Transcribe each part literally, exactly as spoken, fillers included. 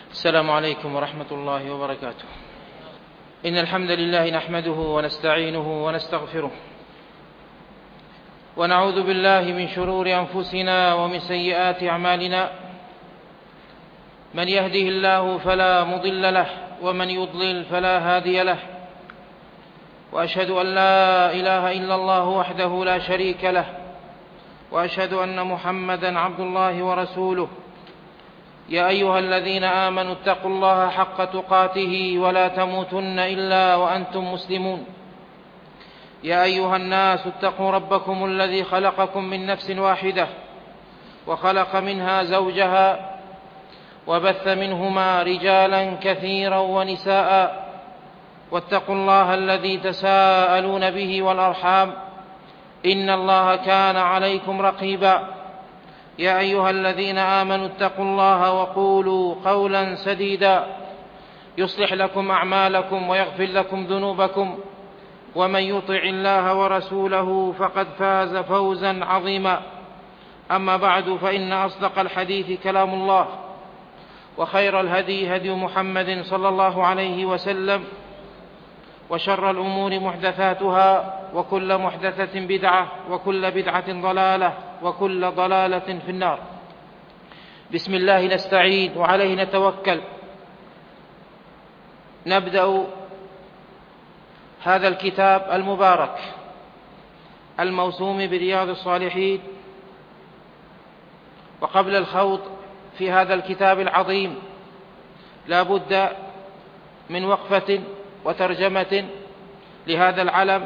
السلام عليكم ورحمة الله وبركاته. إن الحمد لله نحمده ونستعينه ونستغفره، ونعوذ بالله من شرور أنفسنا ومن سيئات أعمالنا. من يهده الله فلا مضل له، ومن يضلل فلا هادي له. وأشهد أن لا إله إلا الله وحده لا شريك له، وأشهد أن محمدًا عبد الله ورسوله. يا أيها الذين آمنوا اتقوا الله حق تقاته ولا تموتن إلا وأنتم مسلمون. يا أيها الناس اتقوا ربكم الذي خلقكم من نفس واحدة، وخلق منها زوجها، وبث منهما رجالا كثيرا ونساء. واتقوا الله الذي تساءلون به والأرحام، إن الله كان عليكم رقيبا. يا أيها الذين آمنوا اتقوا الله وقولوا قولا سديدا، يصلح لكم أعمالكم ويغفر لكم ذنوبكم، ومن يطع الله ورسوله فقد فاز فوزا عظيما. أما بعد، فإن أصدق الحديث كلام الله، وخير الهدي هدي محمد صلى الله عليه وسلم، وشر الأمور محدثاتها، وكل محدثة بدعة، وكل بدعة ضلالة، وكل ضلالة في النار. بسم الله نستعين وعليه نتوكل. نبدأ هذا الكتاب المبارك الموسوم برياض الصالحين. وقبل الخوض في هذا الكتاب العظيم لا بد من وقفة وترجمة لهذا العلم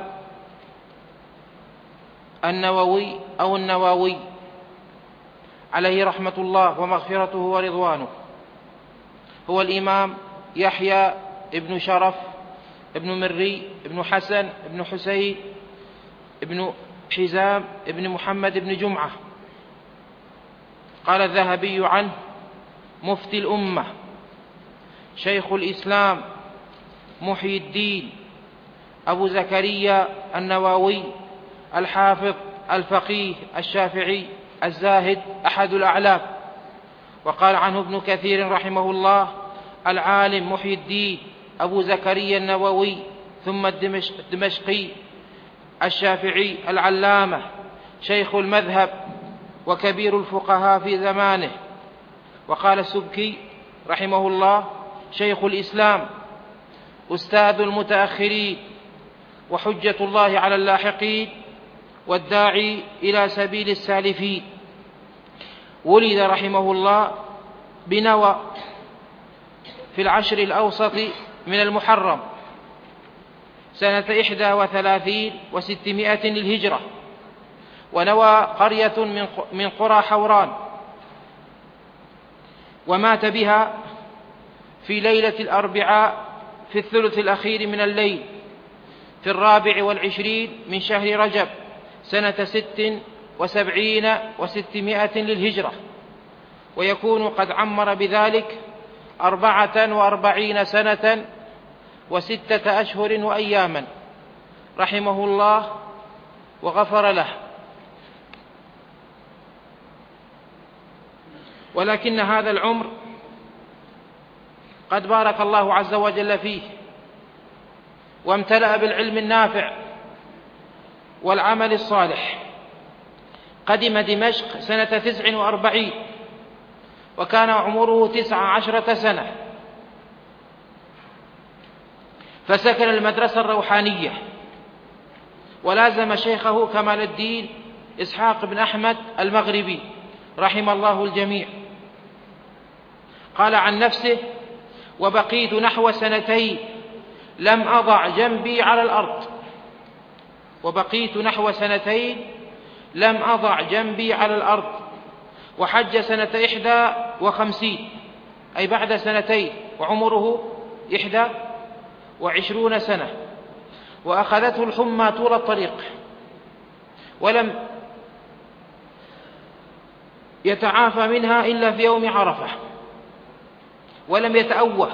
النووي أو النواوي عليه رحمة الله ومغفرته ورضوانه. هو الإمام يحيى ابن شرف ابن مري ابن حسن ابن حسين ابن حزام ابن محمد ابن جمعة. قال الذهبي عنه: مفتي الأمة، شيخ الإسلام، محي الدين، أبو زكريا النووي، الحافظ الفقيه الشافعي الزاهد، أحد الأعلام. وقال عنه ابن كثير رحمه الله: العالم محي الدين أبو زكريا النووي، ثم الدمشقي الشافعي العلامة، شيخ المذهب وكبير الفقهاء في زمانه. وقال السبكي رحمه الله: شيخ الإسلام، أستاذ المتأخرين، وحجة الله على اللاحقين، والداعي إلى سبيل السالفين. ولد رحمه الله بنوى في العشر الأوسط من المحرم سنة إحدى وثلاثين وستمائة للهجرة، ونوى قرية من قرى حوران، ومات بها في ليلة الأربعاء في الثلث الأخير من الليل في الرابع والعشرين من شهر رجب سنة ست وسبعين وستمائة للهجرة، ويكون قد عمر بذلك أربعة وأربعين سنة وستة أشهر وأياما، رحمه الله وغفر له. ولكن هذا العمر قد بارك الله عز وجل فيه، وامتلأ بالعلم النافع والعمل الصالح. قدم دمشق سنة تسع وأربعين، وكان عمره تسع عشرة سنة، فسكن المدرسة الروحانية، ولازم شيخه كمال الدين إسحاق بن أحمد المغربي رحم الله الجميع. قال عن نفسه: وبقيت نحو سنتين لم أضع جنبي على الأرض وبقيت نحو سنتين لم أضع جنبي على الأرض وحج سنة إحدى وخمسين، أي بعد سنتين، وعمره إحدى وعشرون سنة، وأخذته الحمى طول الطريق، ولم يتعافى منها إلا في يوم عرفة، ولم يتأوه.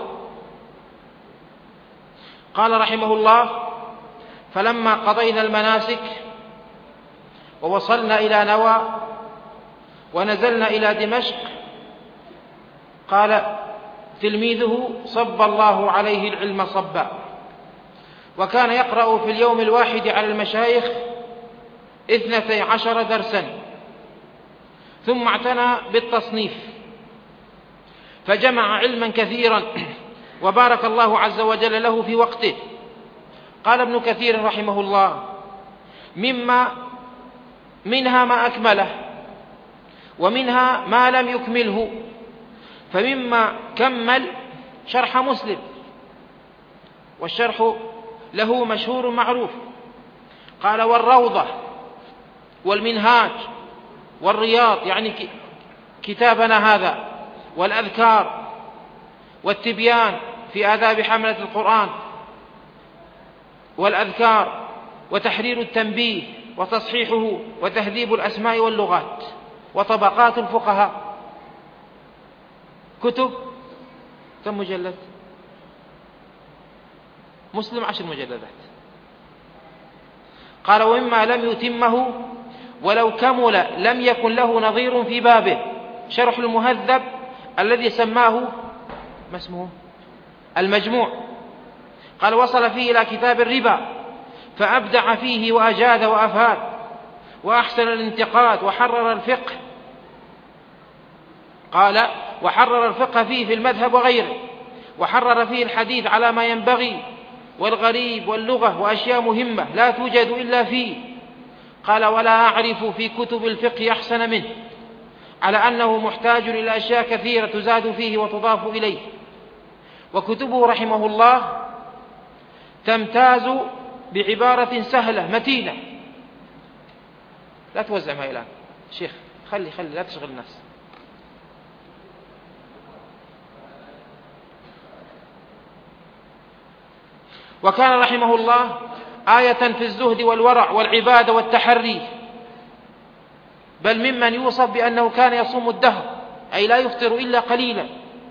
قال رحمه الله: فلما قضينا المناسك ووصلنا إلى نوى ونزلنا إلى دمشق، قال: تلميذه صب الله عليه العلم صبا، وكان يقرأ في اليوم الواحد على المشايخ اثنتي عشر درسا، ثم اعتنى بالتصنيف فجمع علما كثيرا وبارك الله عز وجل له في وقته. قال ابن كثير رحمه الله: مما منها ما أكمله ومنها ما لم يكمله، فمما كمل شرح مسلم، والشرح له مشهور معروف. قال: والروضة والمنهاج والرياض، يعني كتابنا هذا، والأذكار والتبيان في آداب حملة القرآن والأذكار، وتحرير التنبيه وتصحيحه، وتهذيب الأسماء واللغات، وطبقات الفقهاء. كتب كم مجلد؟ مسلم عشر مجلدات. قال: ومما لم يتمه ولو كمل لم يكن له نظير في بابه شرح المهذب الذي سماه ما اسمه المجموع. قال: وصل فيه إلى كتاب الربا فأبدع فيه وأجاد وأفاد وأحسن الانتقاد وحرر الفقه. قال: وحرر الفقه فيه في المذهب وغيره، وحرر فيه الحديث على ما ينبغي والغريب واللغة وأشياء مهمة لا توجد إلا فيه. قال: ولا أعرف في كتب الفقه أحسن منه، على أنه محتاج إلى أشياء كثيرة تزاد فيه وتضاف إليه. وكتبه رحمه الله تمتاز بعبارة سهلة متينة. لا توزع معي الآن شيخ، خلي خلي لا تشغل الناس. وكان رحمه الله آية في الزهد والورع والعبادة والتحري، بل ممن يوصف بأنه كان يصوم الدهر، أي لا يفطر إلا قليلا،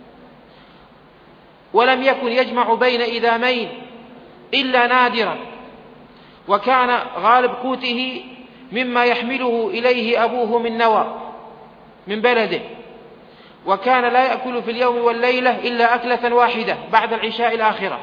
ولم يكن يجمع بين إدامين إلا نادرا، وكان غالب قوته مما يحمله إليه أبوه من نوى من بلده، وكان لا يأكل في اليوم والليلة إلا أكلة واحدة بعد العشاء الآخرة،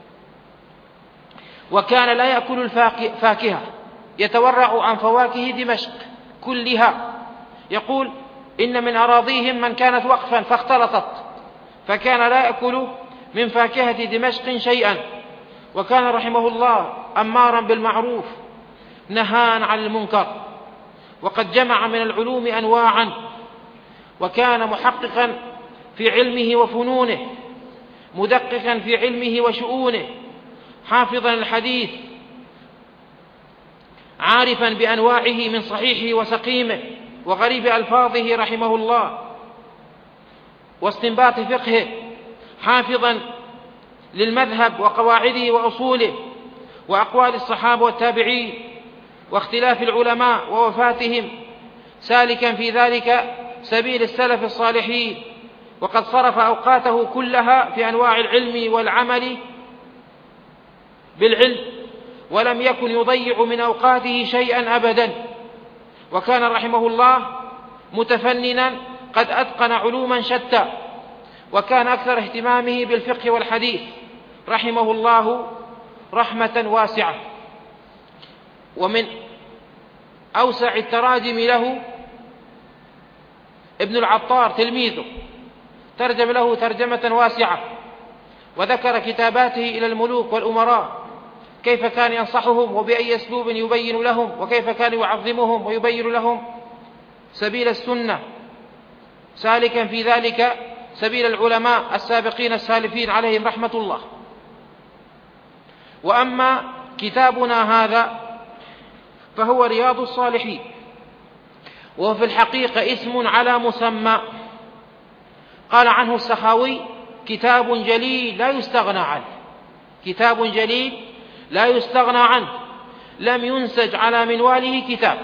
وكان لا يأكل الفاكهة، يتورع عن فواكه دمشق كلها. يقول: إن من أراضيهم من كانت وقفا فاختلطت، فكان لا يأكل من فاكهة دمشق شيئا. وكان رحمه الله أمارا بالمعروف نهان عن المنكر، وقد جمع من العلوم أنواعا، وكان محققا في علمه وفنونه، مدققا في علمه وشؤونه، حافظا الحديث، عارفا بأنواعه من صحيحه وسقيمه وغريب ألفاظه رحمه الله واستنباط فقهه، حافظا للمذهب وقواعده وأصوله وأقوال الصحابة والتابعين واختلاف العلماء ووفاتهم، سالكا في ذلك سبيل السلف الصالحين، وقد صرف أوقاته كلها في أنواع العلم والعمل بالعلم، ولم يكن يضيع من أوقاته شيئا أبدا. وكان رحمه الله متفننا قد أتقن علوما شتى، وكان أكثر اهتمامه بالفقه والحديث رحمه الله رحمة واسعة. ومن أوسع التراجم له ابن العطار تلميذه، ترجم له ترجمة واسعة، وذكر كتاباته إلى الملوك والأمراء كيف كان ينصحهم وبأي أسلوب يبين لهم، وكيف كان يعظمهم ويبين لهم سبيل السنة، سالكا في ذلك سبيل العلماء السابقين السالفين عليهم رحمة الله. وأما كتابنا هذا فهو رياض الصالحين، وهو في الحقيقة اسم على مسمى. قال عنه السخاوي: كتاب جليل لا يستغنى عنه، كتاب جليل لا يستغنى عنه، لم ينسج على منواله كتاب،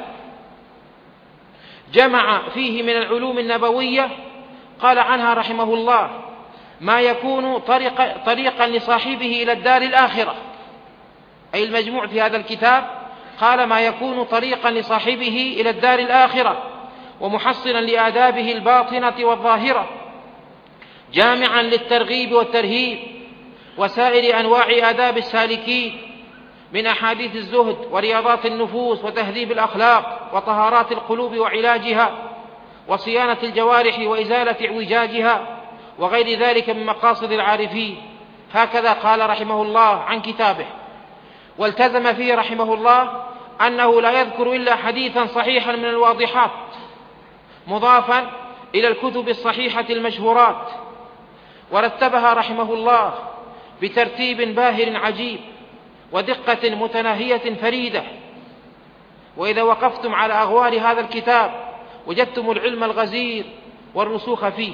جمع فيه من العلوم النبوية. قال عنها رحمه الله: ما يكون طريق طريقا لصاحبه إلى الدار الآخرة، أي المجموع في هذا الكتاب قال ما يكون طريقا لصاحبه إلى الدار الآخرة، ومحصنا لآدابه الباطنة والظاهرة، جامعا للترغيب والترهيب وسائر أنواع آداب السالكين من أحاديث الزهد ورياضات النفوس وتهذيب الأخلاق وطهارات القلوب وعلاجها وصيانة الجوارح وإزالة اعوجاجها وغير ذلك من مقاصد العارفين. هكذا قال رحمه الله عن كتابه. والتزم فيه رحمه الله أنه لا يذكر إلا حديثا صحيحا من الواضحات مضافا إلى الكتب الصحيحة المشهورات، ورتبها رحمه الله بترتيب باهر عجيب ودقة متناهية فريدة. وإذا وقفتم على أغوار هذا الكتاب وجدتم العلم الغزير والرسوخ فيه،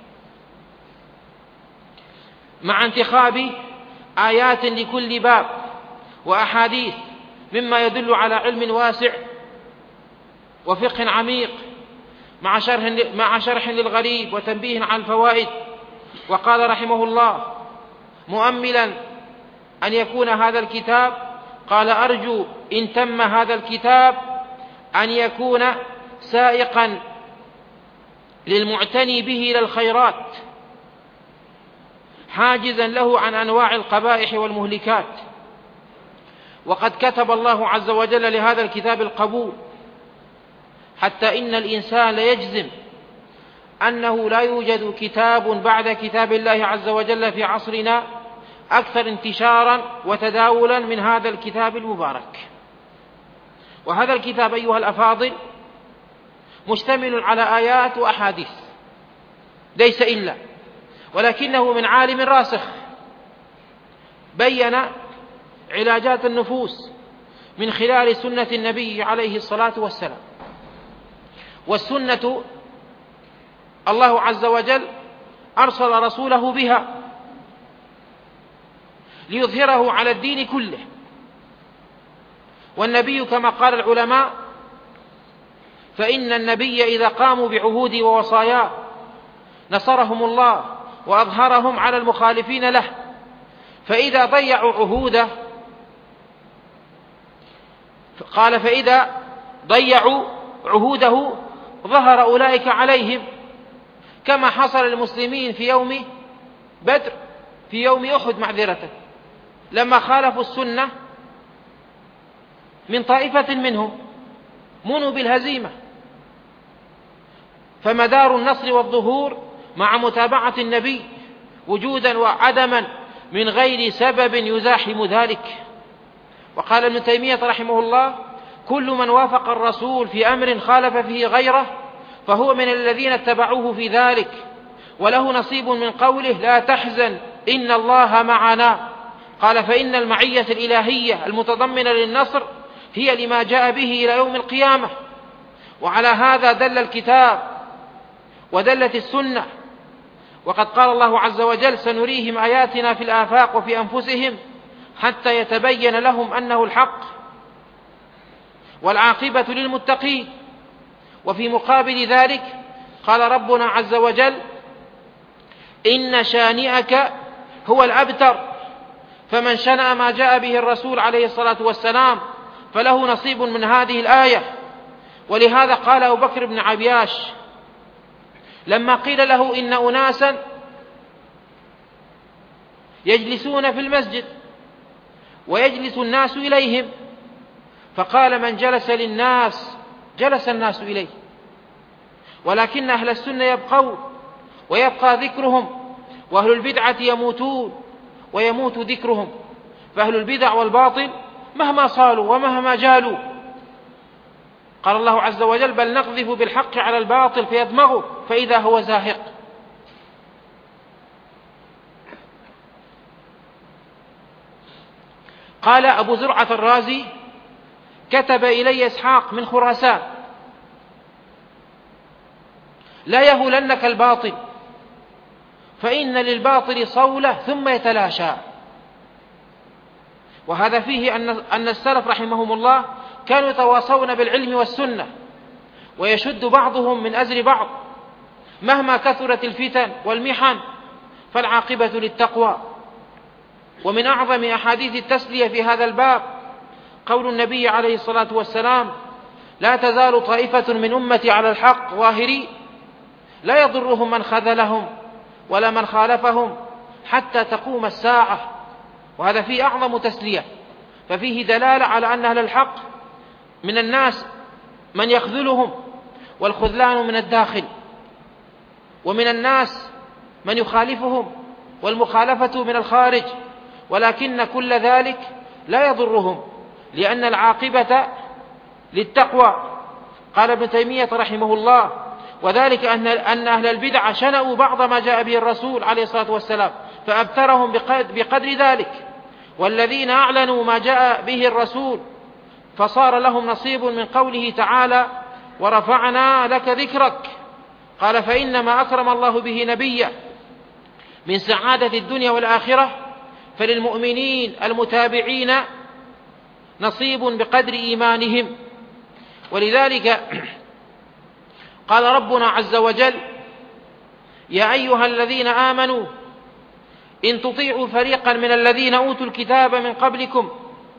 مع انتخاب آيات لكل باب وأحاديث مما يدل على علم واسع وفقه عميق، مع شرح, مع شرح للغريب وتنبيه على الفوائد. وقال رحمه الله مؤملا أن يكون هذا الكتاب، قال أرجو إن تم هذا الكتاب أن يكون سائقا للمعتني به إلى الخيرات، حاجزا له عن أنواع القبائح والمهلكات. وقد كتب الله عز وجل لهذا الكتاب القبول، حتى إن الإنسان ليجزم أنه لا يوجد كتاب بعد كتاب الله عز وجل في عصرنا أكثر انتشارا وتداولا من هذا الكتاب المبارك. وهذا الكتاب أيها الأفاضل مشتمل على آيات وأحاديث ليس إلا، ولكنه من عالم راسخ بين علاجات النفوس من خلال سنة النبي عليه الصلاة والسلام. والسنة الله عز وجل أرسل رسوله بها ليظهره على الدين كله. والنبي كما قال العلماء فإن النبي إذا قاموا بعهود ووصاياه نصرهم الله وأظهرهم على المخالفين له، فإذا ضيعوا عهوده قال فإذا ضيعوا عهوده ظهر أولئك عليهم، كما حصل للمسلمين في يوم بدر في يوم أحد معذرة، لما خالفوا السنة من طائفة منهم منوا بالهزيمة. فمدار النصر والظهور مع متابعة النبي وجودا وعدما من غير سبب يزاحم ذلك. وقال ابن تيمية رحمه الله كل من وافق الرسول في أمر خالف فيه غيره فهو من الذين اتبعوه في ذلك، وله نصيب من قوله لا تحزن إن الله معنا. قال فإن المعية الإلهية المتضمنة للنصر هي لما جاء به إلى يوم القيامة. وعلى هذا دل الكتاب ودلت السنة. وقد قال الله عز وجل سنريهم آياتنا في الآفاق وفي أنفسهم حتى يتبين لهم أنه الحق والعاقبة للمتقين. وفي مقابل ذلك قال ربنا عز وجل إن شانئك هو الأبتر، فمن شنأ ما جاء به الرسول عليه الصلاة والسلام فله نصيب من هذه الآية. ولهذا قال أبو بكر بن عبياش لما قيل له إن أناسا يجلسون في المسجد ويجلس الناس إليهم، فقال من جلس للناس جلس الناس إليه، ولكن أهل السنة يبقون ويبقى ذكرهم، وأهل البدعة يموتون ويموت ذكرهم. فأهل البدع والباطل مهما صالوا ومهما جالوا. قال الله عز وجل بل نقذف بالحق على الباطل فيدمغه فإذا هو زاهق. قال أبو زرعة الرازي كتب إلي إسحاق من خراسان لا يهولنك الباطل فإن للباطل صولة ثم يتلاشى. وهذا فيه أن السلف رحمهم الله كانوا يتواصون بالعلم والسنة ويشد بعضهم من أزر بعض مهما كثرت الفتن والمحن، فالعاقبة للتقوى. ومن أعظم أحاديث التسلية في هذا الباب قول النبي عليه الصلاة والسلام لا تزال طائفة من أمتي على الحق ظاهرين لا يضرهم من خذلهم ولا من خالفهم حتى تقوم الساعة. وهذا فيه أعظم تسلية، ففيه دلالة على أن أهل الحق من الناس من يخذلهم، والخذلان من الداخل، ومن الناس من يخالفهم، والمخالفة من الخارج، ولكن كل ذلك لا يضرهم، لأن العاقبة للتقوى. قال ابن تيمية رحمه الله: وذلك أن أهل البدع شنأوا بعض ما جاء به الرسول عليه الصلاة والسلام فأبترهم بقدر ذلك، والذين أعلنوا ما جاء به الرسول فصار لهم نصيب من قوله تعالى: ورفعنا لك ذكرك. قال: فإنما أكرم الله به نبيه من سعادة الدنيا والآخرة، فللمؤمنين المتابعين نصيب بقدر إيمانهم. ولذلك قال ربنا عز وجل: يا أيها الذين آمنوا إن تطيعوا فريقا من الذين أوتوا الكتاب من قبلكم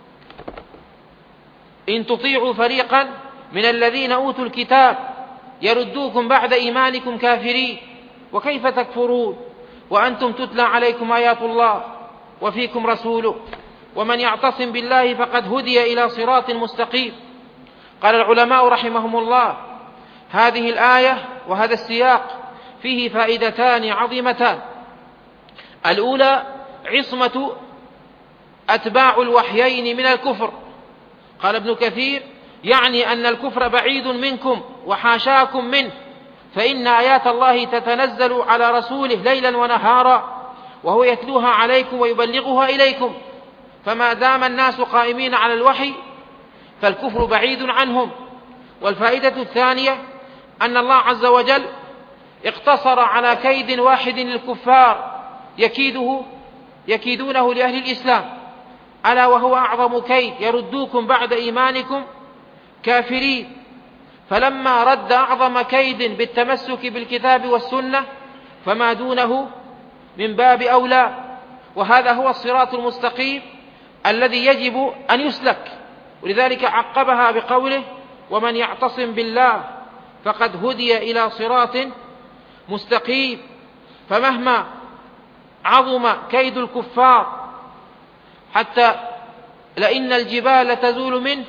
إن تطيعوا فريقا من الذين أوتوا الكتاب يردوكم بعد إيمانكم كافرين، وكيف تكفرون وأنتم تتلى عليكم آيات الله وفيكم رسوله، ومن يعتصم بالله فقد هدي إلى صراط مستقيم. قال العلماء رحمهم الله: هذه الآية وهذا السياق فيه فائدتان عظيمتان. الأولى: عصمة أتباع الوحيين من الكفر. قال ابن كثير: يعني أن الكفر بعيد منكم وحاشاكم منه، فإن آيات الله تتنزل على رسوله ليلا ونهارا، وهو يتلوها عليكم ويبلغها إليكم، فما دام الناس قائمين على الوحي فالكفر بعيد عنهم. والفائدة الثانية: أن الله عز وجل اقتصر على كيد واحد للكفار يكيده يكيدونه لأهل الإسلام، ألا وهو أعظم كيد: يردوكم بعد إيمانكم كافرين. فلما رد أعظم كيد بالتمسك بالكتاب والسنة فما دونه من باب أولى، وهذا هو الصراط المستقيم الذي يجب أن يسلك. ولذلك عقبها بقوله: ومن يعتصم بالله فقد هدي إلى صراط مستقيم. فمهما عظم كيد الكفار حتى لئن الجبال تزول منه،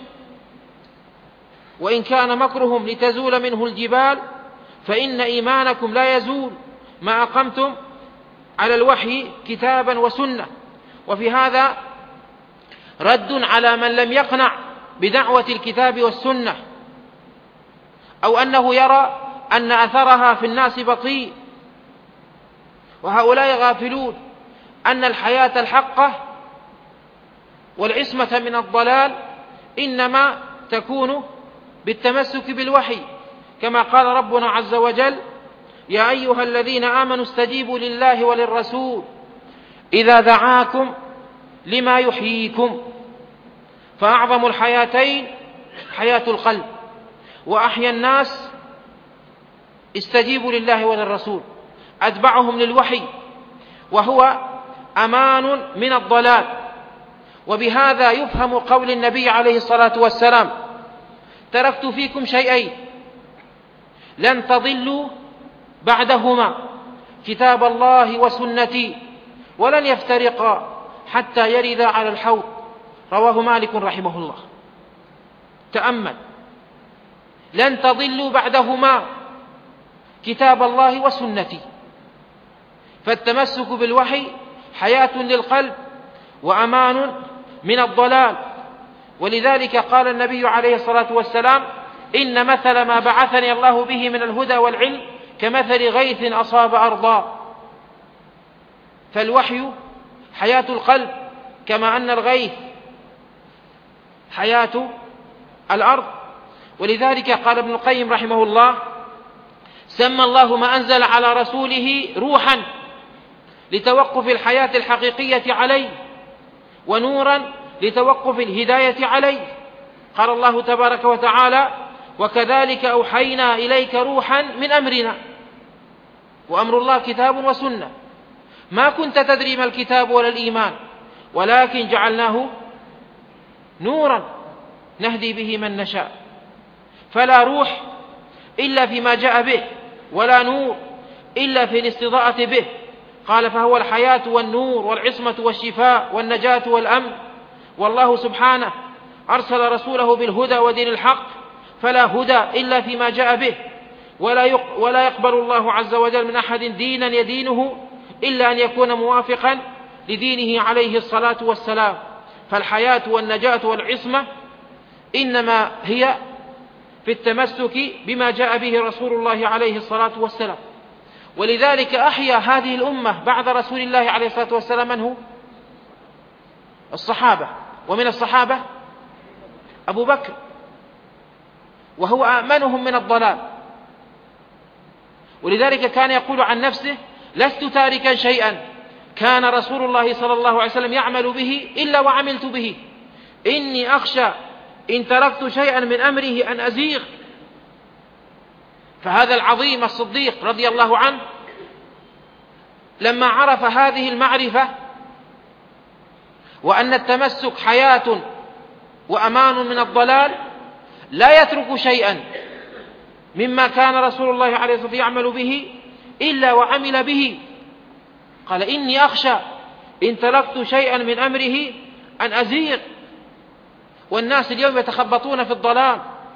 وإن كان مكرهم لتزول منه الجبال، فإن إيمانكم لا يزول ما أقمتم على الوحي كتابا وسنة. وفي هذا رد على من لم يقنع بدعوة الكتاب والسنة، أو أنه يرى أن أثرها في الناس بطيء. وهؤلاء غافلون أن الحياة الحقة والعصمة من الضلال إنما تكون بالتمسك بالوحي، كما قال ربنا عز وجل: يا أيها الذين آمنوا استجيبوا لله وللرسول إذا دعاكم لما يحييكم. فأعظم الحياتين حياة القلب، وأحيا الناس استجيبوا لله وللرسول، أتبعهم للوحي، وهو أمان من الضلال. وبهذا يفهم قول النبي عليه الصلاة والسلام: تركت فيكم شيئين لن تضلوا بعدهما، كتاب الله وسنتي، ولن يفترقا حتى يردا على الحوض. رواه مالك رحمه الله. تأمل: لن تضلوا بعدهما، كتاب الله وسنتي. فالتمسك بالوحي حياة للقلب وأمان من الضلال. ولذلك قال النبي عليه الصلاة والسلام: إن مثل ما بعثني الله به من الهدى والعلم كمثل غيث أصاب أرضا. فالوحي حياة القلب، كما أن الغيث حياة الأرض. ولذلك قال ابن القيم رحمه الله: سمى الله ما أنزل على رسوله روحا لتوقف الحياة الحقيقية عليه، ونورا لتوقف الهداية عليه. قال الله تبارك وتعالى: وكذلك أوحينا إليك روحا من أمرنا. وأمر الله كتاب وسنة، ما كنت تدري ما الكتاب ولا الإيمان، ولكن جعلناه نورا نهدي به من نشاء. فلا روح إلا فيما جاء به، ولا نور إلا في الاستضاءة به، قال فهو الحياة والنور والعصمة والشفاء والنجاة والأمن. والله سبحانه أرسل رسوله بالهدى ودين الحق، فلا هدى إلا فيما جاء به، ولا يقبل الله عز وجل من أحد دينا يدينه إلا أن يكون موافقا لدينه عليه الصلاة والسلام. فالحياة والنجاة والعصمة إنما هي في التمسك بما جاء به رسول الله عليه الصلاة والسلام. ولذلك أحيا هذه الأمة بعد رسول الله عليه الصلاة والسلام من هو؟ الصحابة. ومن الصحابة أبو بكر، وهو آمنهم من الضلال. ولذلك كان يقول عن نفسه: لست تاركا شيئا كان رسول الله صلى الله عليه وسلم يعمل به إلا وعملت به، إني أخشى إن تركت شيئا من أمره أن أزيغ. فهذا العظيم الصديق رضي الله عنه لما عرف هذه المعرفة، وأن التمسك حياة وأمان من الضلال، لا يترك شيئا مما كان رسول الله عليه الصلاة والسلام يعمل به إلا وعمل به. قال: إني أخشى إن تركت شيئا من أمره أن أزيغ. والناس اليوم يتخبطون في الضلال،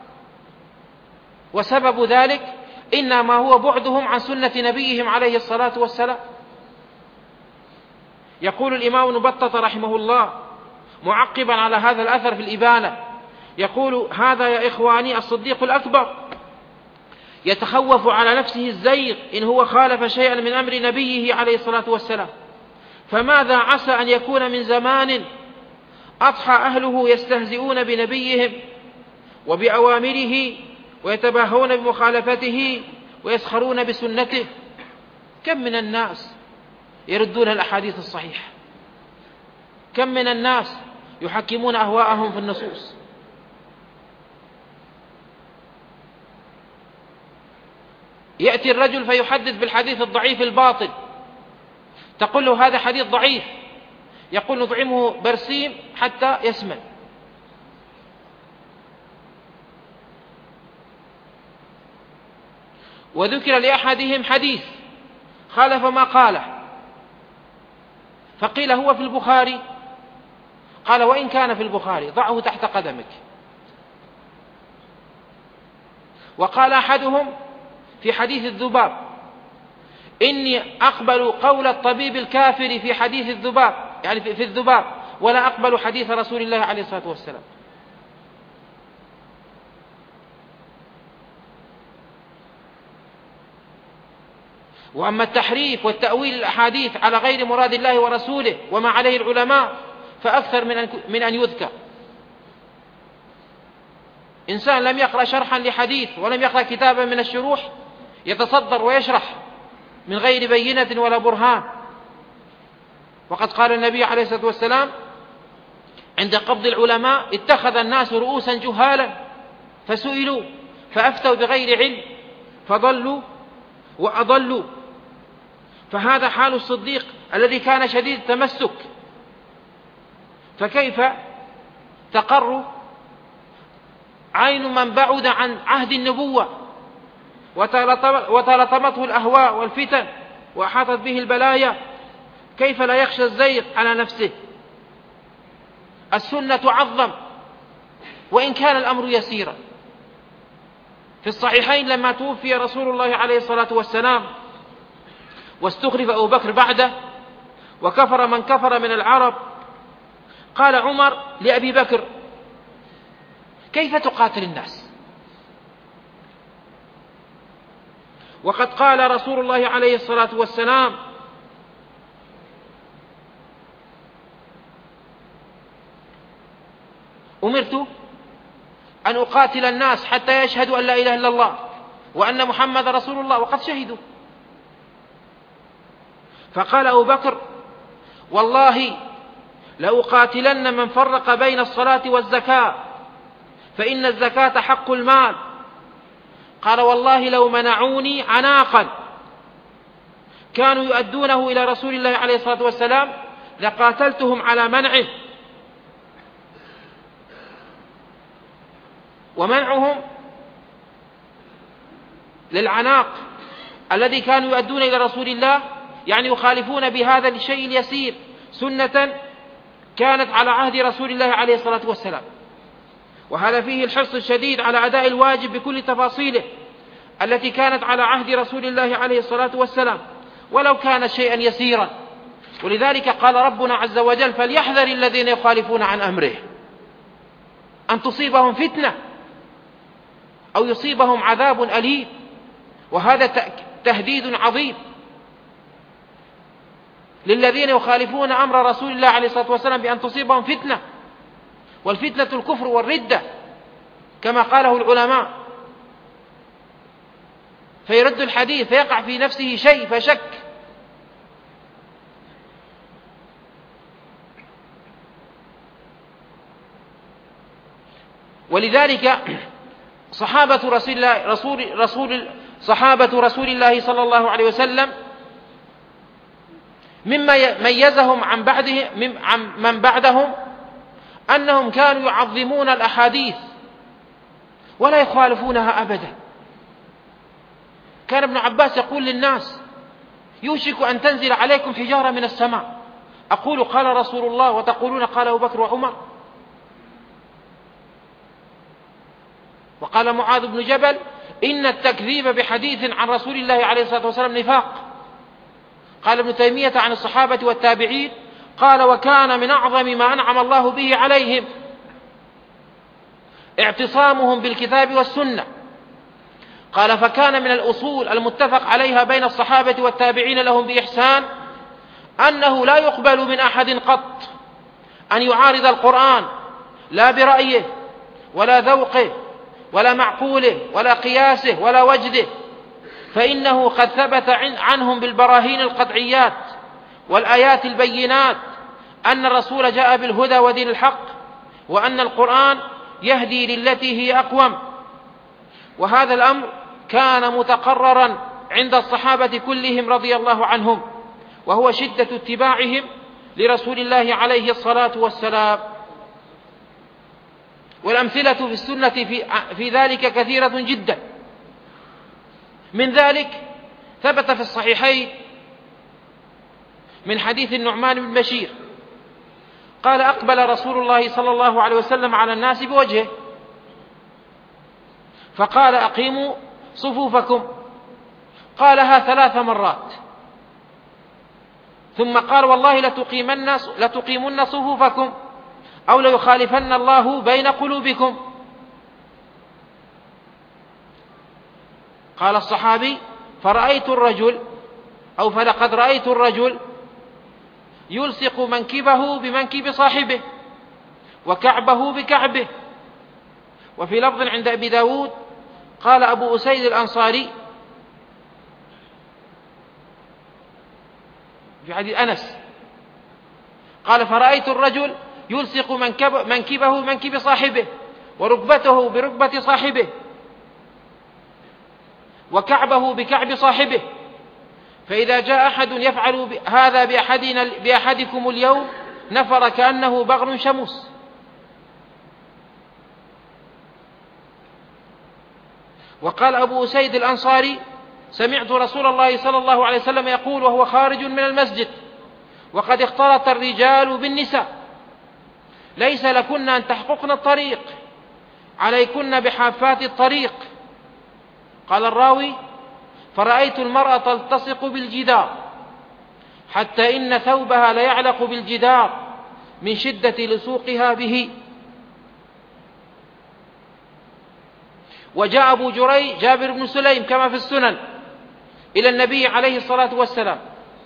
وسبب ذلك إنما هو بعدهم عن سنة نبيهم عليه الصلاة والسلام. يقول الإمام ابن بطة رحمه الله معقبا على هذا الأثر في الإبانة، يقول: هذا يا إخواني الصديق الأكبر يتخوف على نفسه الزيغ إن هو خالف شيئا من أمر نبيه عليه الصلاة والسلام، فماذا عسى أن يكون من زمان أضحى أهله يستهزئون بنبيهم وبأوامره ويتباهون بمخالفته ويسخرون بسنته. كم من الناس يردون الأحاديث الصحيحة، كم من الناس يحكمون أهواءهم في النصوص. يأتي الرجل فيحدث بالحديث الضعيف الباطل، تقول له: هذا حديث ضعيف، يقول: نطعمه برسيم حتى يسمن. وذكر لأحدهم حديث خالف ما قاله، فقيل: هو في البخاري؟ قال: وإن كان في البخاري ضعه تحت قدمك. وقال أحدهم في حديث الذباب: إني أقبل قول الطبيب الكافر في حديث الذباب، يعني في الذباب، ولا أقبل حديث رسول الله عليه الصلاة والسلام. وأما التحريف والتأويل الأحاديث على غير مراد الله ورسوله وما عليه العلماء فأكثر من أن يذكر. إنسان لم يقرأ شرحا لحديث ولم يقرأ كتابا من الشروح يتصدر ويشرح من غير بينة ولا برهان. وقد قال النبي عليه الصلاة والسلام عند قبض العلماء: اتخذ الناس رؤوسا جهالا فسئلوا فأفتوا بغير علم فضلوا وأضلوا. فهذا حال الصديق الذي كان شديد التمسك، فكيف تقر عين من بعد عن عهد النبوة وتلطمته الأهواء والفتن وأحاطت به البلايا؟ كيف لا يخشى الزيغ على نفسه؟ السنة تعظم وإن كان الأمر يسيرا. في الصحيحين لما توفي رسول الله عليه الصلاة والسلام واستخلف أبو بكر بعده وكفر من كفر من العرب، قال عمر لأبي بكر: كيف تقاتل الناس؟ وقد قال رسول الله عليه الصلاة والسلام: أمرت أن أقاتل الناس حتى يشهدوا أن لا إله إلا الله وأن محمد رسول الله، وقد شهدوا. فقال أبو بكر: والله لأقاتلن من فرق بين الصلاة والزكاة، فإن الزكاة حق المال. قال: والله لو منعوني عناقا كانوا يؤدونه إلى رسول الله عليه الصلاة والسلام لقاتلتهم على منعه. ومنعهم للعناق الذي كانوا يؤدون إلى رسول الله يعني يخالفون بهذا الشيء اليسير سنة كانت على عهد رسول الله عليه الصلاة والسلام. وهذا فيه الحرص الشديد على أداء الواجب بكل تفاصيله التي كانت على عهد رسول الله عليه الصلاة والسلام ولو كان شيئا يسيرا. ولذلك قال ربنا عز وجل: فليحذر الذين يخالفون عن أمره أن تصيبهم فتنة أو يصيبهم عذاب أليم. وهذا تهديد عظيم للذين يخالفون أمر رسول الله عليه الصلاة والسلام بأن تصيبهم فتنة، والفتنة الكفر والردة كما قاله العلماء، فيرد الحديث فيقع في نفسه شيء فشك. ولذلك صحابة رسول الله رسول رسول صحابة رسول الله صلى الله عليه وسلم مما ميزهم عن بعده عن من بعدهم أنهم كانوا يعظمون الأحاديث ولا يخالفونها أبدا. كان ابن عباس يقول للناس: يوشك أن تنزل عليكم حجارة من السماء، أقول قال رسول الله وتقولون قال أبو بكر وعمر. وقال معاذ بن جبل: إن التكذيب بحديث عن رسول الله عليه الصلاة والسلام نفاق. قال ابن تيمية عن الصحابة والتابعين: قال وكان من أعظم ما أنعم الله به عليهم اعتصامهم بالكتاب والسنة. قال فكان من الأصول المتفق عليها بين الصحابة والتابعين لهم بإحسان أنه لا يقبل من أحد قط أن يعارض القرآن لا برأيه ولا ذوقه ولا معقوله ولا قياسه ولا وجده، فإنه قد ثبت عنهم بالبراهين القطعيات والآيات البينات أن الرسول جاء بالهدى ودين الحق، وأن القرآن يهدي للتي هي أقوم. وهذا الأمر كان متقررا عند الصحابة كلهم رضي الله عنهم، وهو شدة اتباعهم لرسول الله عليه الصلاة والسلام. والأمثلة في السنة في, في ذلك كثيرة جدا. من ذلك ثبت في الصحيحين من حديث النعمان بن بشير قال: أقبل رسول الله صلى الله عليه وسلم على الناس بوجهه فقال: أقيموا صفوفكم. قالها ثلاث مرات، ثم قال: والله لتقيمن, لتقيمن صفوفكم أو ليخالفن الله بين قلوبكم. قال الصحابي: فرأيت الرجل أو فلقد رأيت الرجل يلصق منكبه بمنكب صاحبه وكعبه بكعبه. وفي لفظ عند أبي داود قال أبو أسيد الأنصاري في حديث أنس قال: فرأيت الرجل يلصق منكب منكبه بمنكب صاحبه وركبته بركبة صاحبه وكعبه بكعب صاحبه، فإذا جاء أحد يفعل هذا بأحدنا بأحدكم اليوم نفر كأنه بغل شموس. وقال أبو أسيد الأنصاري: سمعت رسول الله صلى الله عليه وسلم يقول وهو خارج من المسجد: وقد اختلط الرجال بالنساء، ليس لكن أن تحققن الطريق، عليكن بحافات الطريق. قال الراوي: فرأيت المرأة تلتصق بالجدار حتى إن ثوبها ليعلق بالجدار من شدة لصوقها به. وجاء أبو جري جابر بن سليم كما في السنن إلى النبي عليه الصلاة والسلام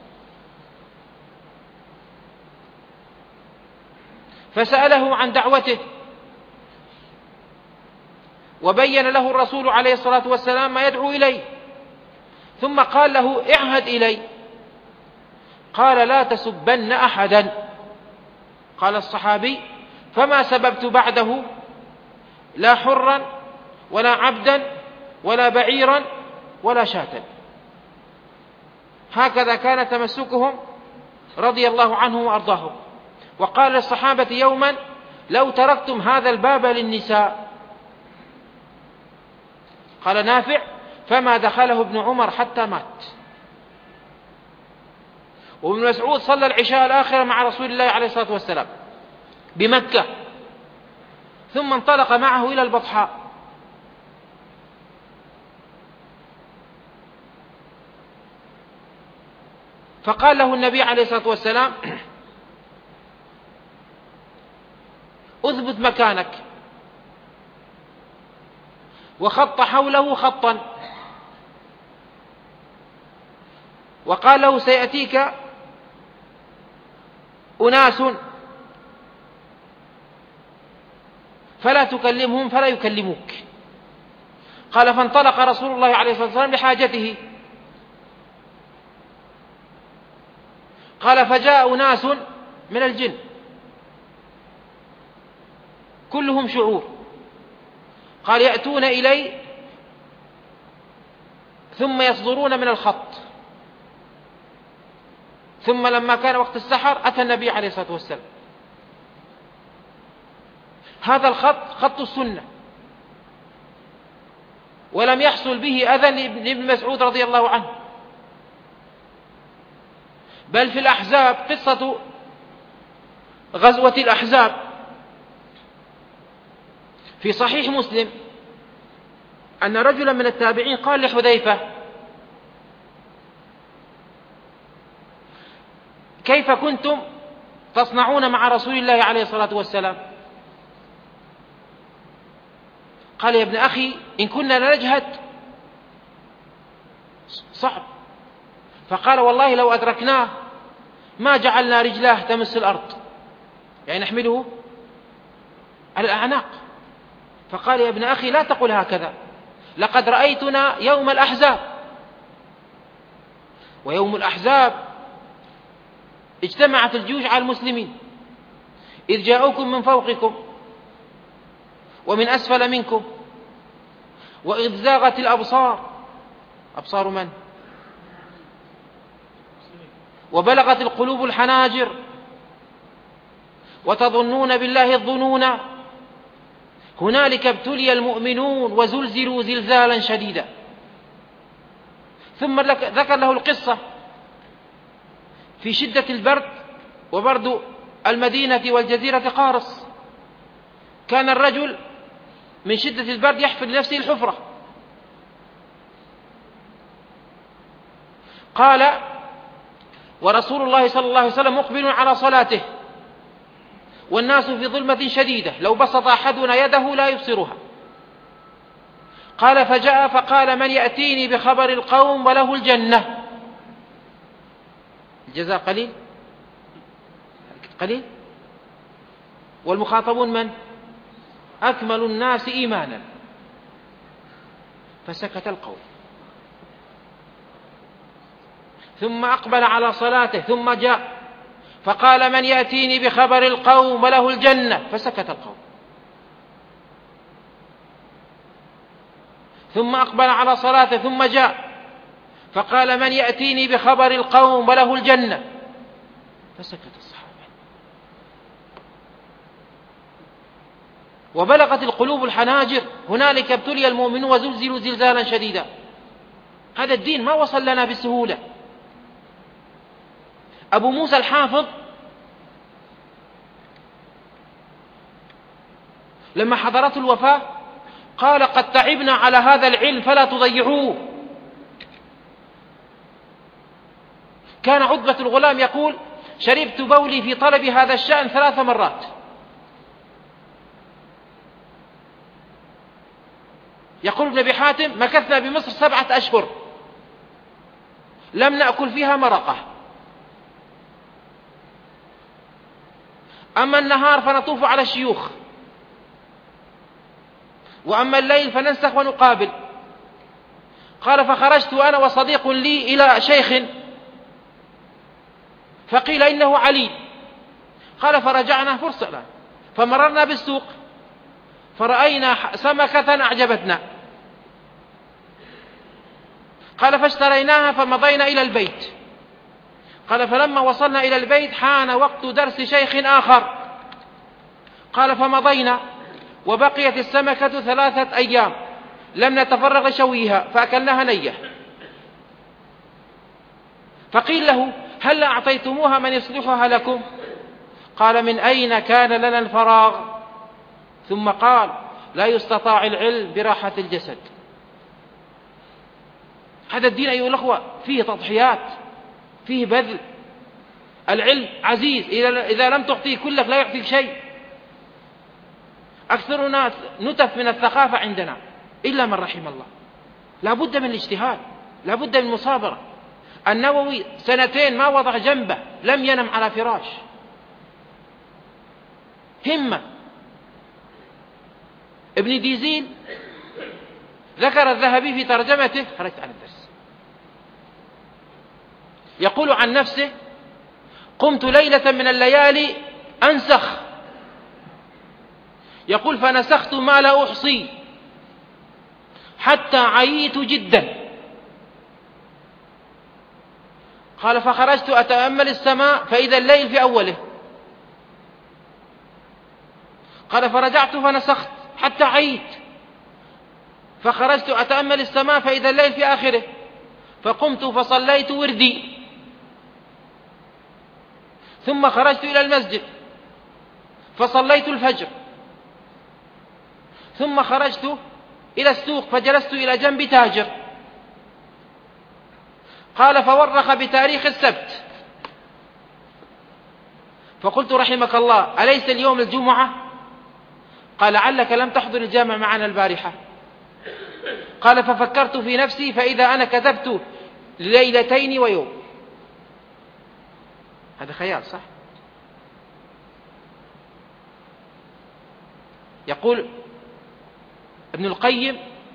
فسأله عن دعوته، وبين له الرسول عليه الصلاة والسلام ما يدعو إليه، ثم قال له: اعهد إلي. قال: لا تسبن أحدا. قال الصحابي: فما سببت بعده لا حرا ولا عبدا ولا بعيرا ولا شاة. هكذا كان تمسكهم رضي الله عنهم وأرضاهم. وقال للصحابة يوما: لو تركتم هذا الباب للنساء. قال نافع: فما دخله ابن عمر حتى مات. وابن مسعود صلى العشاء الآخرة مع رسول الله عليه الصلاة والسلام بمكة، ثم انطلق معه إلى البطحاء. فقال له النبي عليه الصلاة والسلام: أثبت مكانك، وخط حوله خطا، وقال له: سيأتيك أناس فلا تكلمهم فلا يكلموك. قال: فانطلق رسول الله عليه الصلاة والسلام لحاجته. قال: فجاء أناس من الجن كلهم شعور. قال: يأتون إلي ثم يصدرون من الخط، ثم لما كان وقت السحر أتى النبي عليه الصلاة والسلام. هذا الخط خط السنة، ولم يحصل به أذى لابن مسعود رضي الله عنه. بل في الأحزاب، قصة غزوة الأحزاب في صحيح مسلم، أن رجلا من التابعين قال لحذيفة: كيف كنتم تصنعون مع رسول الله عليه الصلاة والسلام؟ قال: يا ابن أخي، إن كنا لنجهد صعب. فقال: والله لو أدركناه ما جعلنا رجلاه تمس الأرض، يعني نحمله على الأعناق. فقال: يا ابن أخي، لا تقل هكذا، لقد رأيتنا يوم الأحزاب، ويوم الأحزاب اجتمعت الجيوش على المسلمين، إذ جاءوكم من فوقكم ومن أسفل منكم، وإذ زاغت الأبصار، أبصار من؟ وبلغت القلوب الحناجر، وتظنون بالله الظنون، هنالك ابتلي المؤمنون وزلزلوا زلزالا شديدا. ثم ذكر له القصة في شدة البرد، وبرد المدينة والجزيرة قارص. كان الرجل من شدة البرد يحفر لنفسه الحفرة. قال: ورسول الله صلى الله عليه وسلم مقبل على صلاته، والناس في ظلمة شديدة، لو بسط أحدنا يده لا يبصرها. قال: فجاء فقال: من يأتيني بخبر القوم وله الجنة. الجزاء قليل قليل، والمخاطبون من؟ أكمل الناس إيمانا. فسكت القوم. ثم أقبل على صلاته، ثم جاء فقال: من يأتيني بخبر القوم وله الجنة. فسكت القوم. ثم أقبل على صلاته، ثم جاء فقال: من يأتيني بخبر القوم وله الجنة. فسكت الصحابة. وبلغت القلوب الحناجر، هنالك ابتلي المؤمنون وزلزلوا زلزالا شديدا. هذا الدين ما وصل لنا بسهولة. أبو موسى الحافظ لما حضرته الوفاة قال: قد تعبنا على هذا العلم فلا تضيعوه. كان عتبة الغلام يقول: شربت بولي في طلب هذا الشأن ثلاث مرات. يقول ابن أبي حاتم: مكثنا بمصر سبعة أشهر لم نأكل فيها مرقة. أما النهار فنطوف على الشيوخ، وأما الليل فننسخ ونقابل. قال: فخرجت أنا وصديق لي إلى شيخ فقيل إنه علي. قال: فرجعنا فرسلا فمررنا بالسوق فرأينا سمكة أعجبتنا. قال: فاشتريناها فمضينا إلى البيت. قال: فلما وصلنا إلى البيت حان وقت درس شيخ آخر. قال: فمضينا وبقيت السمكة ثلاثة أيام لم نتفرغ شويها فأكلناها نية. فقيل له: هل أعطيتموها من يصلحها لكم؟ قال: من أين كان لنا الفراغ؟ ثم قال: لا يستطاع العلم براحة الجسد. هذا الدين أيها الأخوة فيه تضحيات، فيه بذل. العلم عزيز، إذا لم تعطيه كلك لا يعطيك شيء. أكثرنا نتف من الثقافة عندنا إلا من رحم الله. لا بد من الاجتهاد، لا بد من المصابرة. النووي سنتين ما وضع جنبه، لم ينم على فراش، همة. ابن ديزين ذكر الذهبي في ترجمته، خرجت عن الدرس، يقول عن نفسه: قمت ليلة من الليالي أنسخ، يقول: فنسخت ما لا أحصي حتى عييت جدا. قال: فخرجت أتأمل السماء فإذا الليل في أوله. قال: فرجعت فنسخت حتى عييت، فخرجت أتأمل السماء فإذا الليل في آخره، فقمت فصليت وردي، ثم خرجت إلى المسجد فصليت الفجر، ثم خرجت إلى السوق فجلست إلى جنب تاجر. قال: فورخ بتاريخ السبت، فقلت: رحمك الله، أليس اليوم الجمعة؟ قال: لعلك لم تحضر الجامع معنا البارحة. قال: ففكرت في نفسي فإذا أنا كتبت ليلتين ويوم. هذا خيال صح؟ يقول ابن القيم: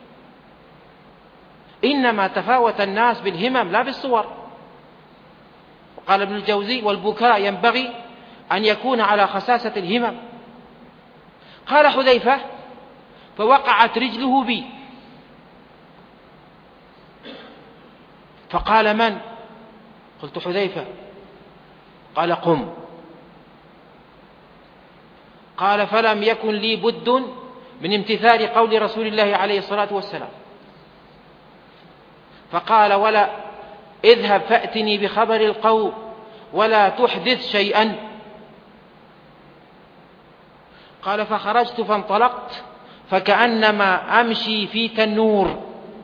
إنما تفاوت الناس بالهمم لا بالصور. وقال ابن الجوزي: والبكاء ينبغي أن يكون على خساسة الهمم. قال حذيفة: فوقعت رجله بي، فقال: من؟ قلت: حذيفة. قال: قم. قال: فلم يكن لي بد من امتثال قول رسول الله عليه الصلاة والسلام، فقال: ولا اذهب فأتني بخبر القوم ولا تحدث شيئا. قال: فخرجت فانطلقت فكأنما أمشي في تنور.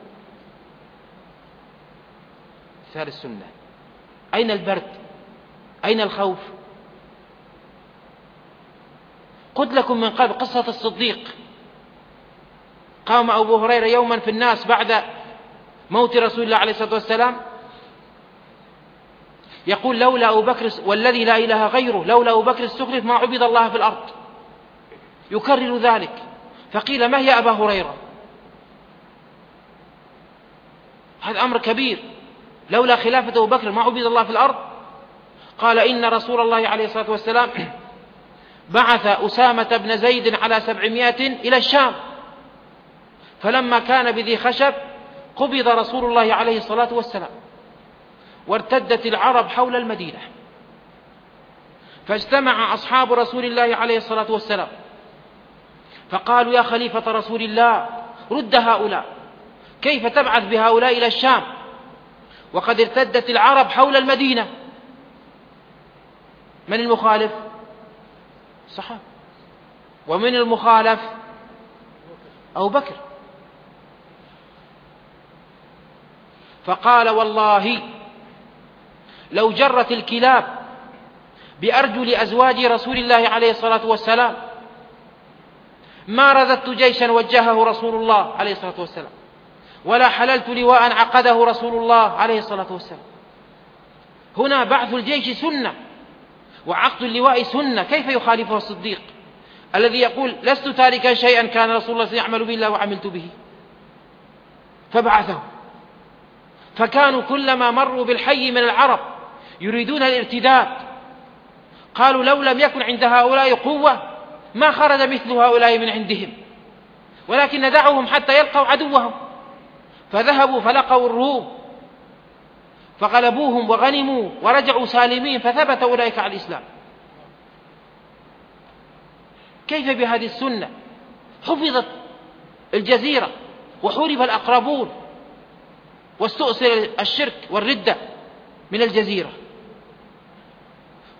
مثال السنة. أين البرد؟ أين الخوف؟ قلت لكم من قبل قصة الصديق. قام أبو هريرة يوما في الناس بعد موت رسول الله عليه الصلاة والسلام يقول: لولا أبو بكر والذي لا إله غيره لولا أبو بكر استخلف ما عبد الله في الأرض، يكرر ذلك. فقيل: ما هي أبا هريرة؟ هذا أمر كبير، لولا خلافة أبو بكر ما عبد الله في الأرض. قال: إن رسول الله عليه الصلاة والسلام بعث أسامة بن زيد على سبعمائة إلى الشام، فلما كان بذي خشب قبض رسول الله عليه الصلاة والسلام، وارتدت العرب حول المدينة، فاجتمع أصحاب رسول الله عليه الصلاة والسلام فقالوا: يا خليفة رسول الله، رد هؤلاء، كيف تبعث بهؤلاء إلى الشام وقد ارتدت العرب حول المدينة؟ من المخالف؟ الصحابة. ومن المخالف؟ أبو بكر. فقال: والله لو جرت الكلاب بأرجل أزواج رسول الله عليه الصلاة والسلام ما رذت جيشا وجهه رسول الله عليه الصلاة والسلام، ولا حللت لواء عقده رسول الله عليه الصلاة والسلام. هنا بعث الجيش سنة وعقد اللواء سنة، كيف يخالفه الصديق الذي يقول: لست تاركا شيئا كان رسول الله يعمل به الله وعملت به؟ فبعثه. فكانوا كلما مروا بالحي من العرب يريدون الارتداد، قالوا: لو لم يكن عند هؤلاء قوة ما خرج مثل هؤلاء من عندهم، ولكن دعوهم حتى يلقوا عدوهم. فذهبوا فلقوا الروم فغلبوهم وغنموا ورجعوا سالمين، فثبت أولئك على الإسلام. كيف بهذه السنة؟ حفظت الجزيرة وحرف الأقربون واستؤصل الشرك والردة من الجزيرة.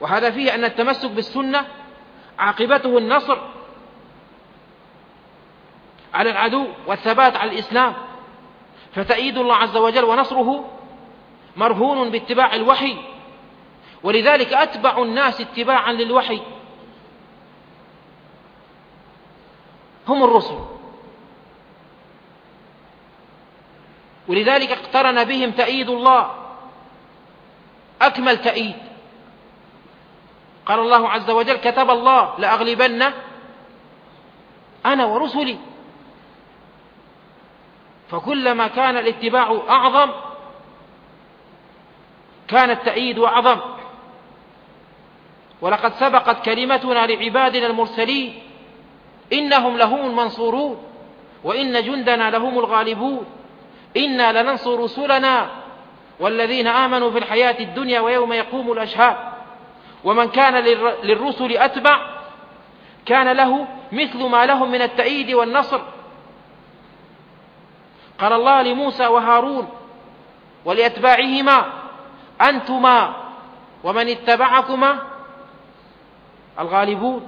وهذا فيه أن التمسك بالسنة عاقبته النصر على العدو والثبات على الإسلام، فتأييد الله عز وجل ونصره مرهون باتباع الوحي، ولذلك أتبع الناس اتباعا للوحي هم الرسل، ولذلك اقترن بهم تأييد الله أكمل تأييد. قال الله عز وجل: كتب الله لأغلبن أنا ورسلي. فكلما كان الاتباع أعظم كان التأييد أعظم. ولقد سبقت كلمتنا لعبادنا المرسلين إنهم لهم المنصورون وإن جندنا لهم الغالبون إنا لننصر رسلنا والذين آمنوا في الحياة الدنيا ويوم يقوم الأشهاد. ومن كان للرسل أتبع كان له مثل ما لهم من التأييد والنصر. قال الله لموسى وهارون ولأتباعهما: أنتما ومن اتبعكما الغالبون.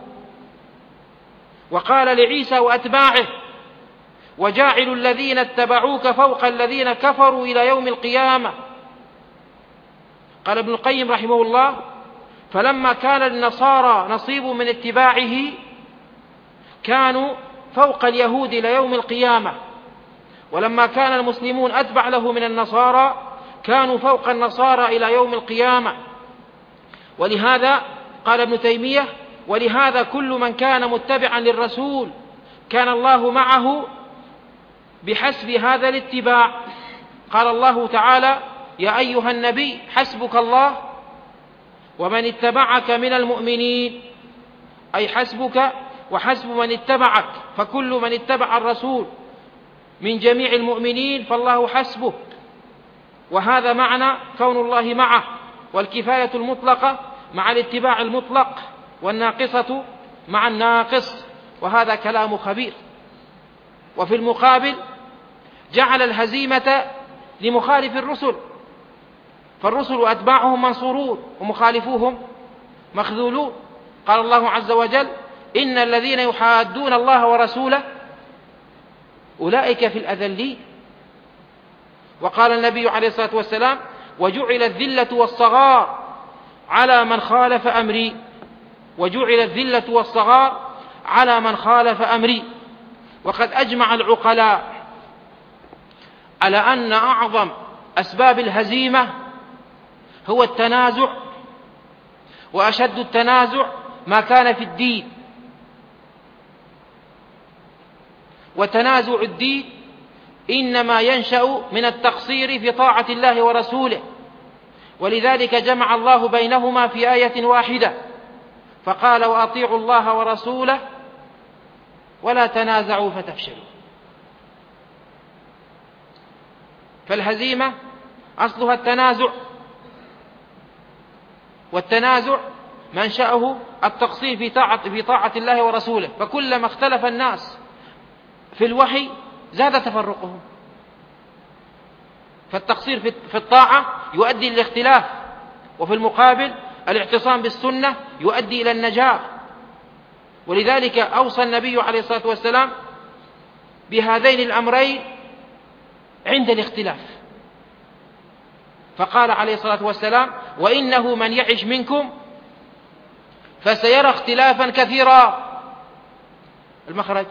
وقال لعيسى وأتباعه: وجاعل الذين اتبعوك فوق الذين كفروا إلى يوم القيامة. قال ابن القيم رحمه الله: فلما كان للنصارى نصيب من اتباعه كانوا فوق اليهود إلى يوم القيامة، ولما كان المسلمون أتبع له من النصارى كانوا فوق النصارى إلى يوم القيامة. ولهذا قال ابن تيمية: ولهذا كل من كان متبعا للرسول كان الله معه بحسب هذا الاتباع. قال الله تعالى: يا أيها النبي حسبك الله ومن اتبعك من المؤمنين، أي حسبك وحسب من اتبعك، فكل من اتبع الرسول من جميع المؤمنين فالله حسبه. وهذا معنى كون الله معه، والكفاية المطلقة مع الاتباع المطلق، والناقصة مع الناقص، وهذا كلام خبير. وفي المقابل جعل الهزيمة لمخالف الرسل، فالرسل وأتباعهم منصورون ومخالفوهم مخذولون. قال الله عز وجل: إن الذين يحادون الله ورسوله أولئك في الأذلين. وقال النبي عليه الصلاة والسلام: وجعل الذلة والصغار على من خالف أمري، وجعل الذلة والصغار على من خالف أمري. وقد أجمع العقلاء على أن أعظم أسباب الهزيمة هو التنازع، وأشد التنازع ما كان في الدين. وتنازع الدين إنما ينشأ من التقصير في طاعة الله ورسوله، ولذلك جمع الله بينهما في آية واحدة فقال: وأطيعوا الله ورسوله ولا تنازعوا فتفشلوا. فالهزيمة أصلها التنازع، والتنازع منشأه التقصير في طاعة, في طاعة الله ورسوله. فكلما اختلف الناس في الوحي زاد تفرقهم، فالتقصير في الطاعة يؤدي إلى الاختلاف، وفي المقابل الاعتصام بالسنة يؤدي إلى النجاة. ولذلك أوصى النبي عليه الصلاة والسلام بهذين الأمرين عند الاختلاف، فقال عليه الصلاة والسلام: وإنه من يعش منكم فسيرى اختلافا كثيرا. المخرج: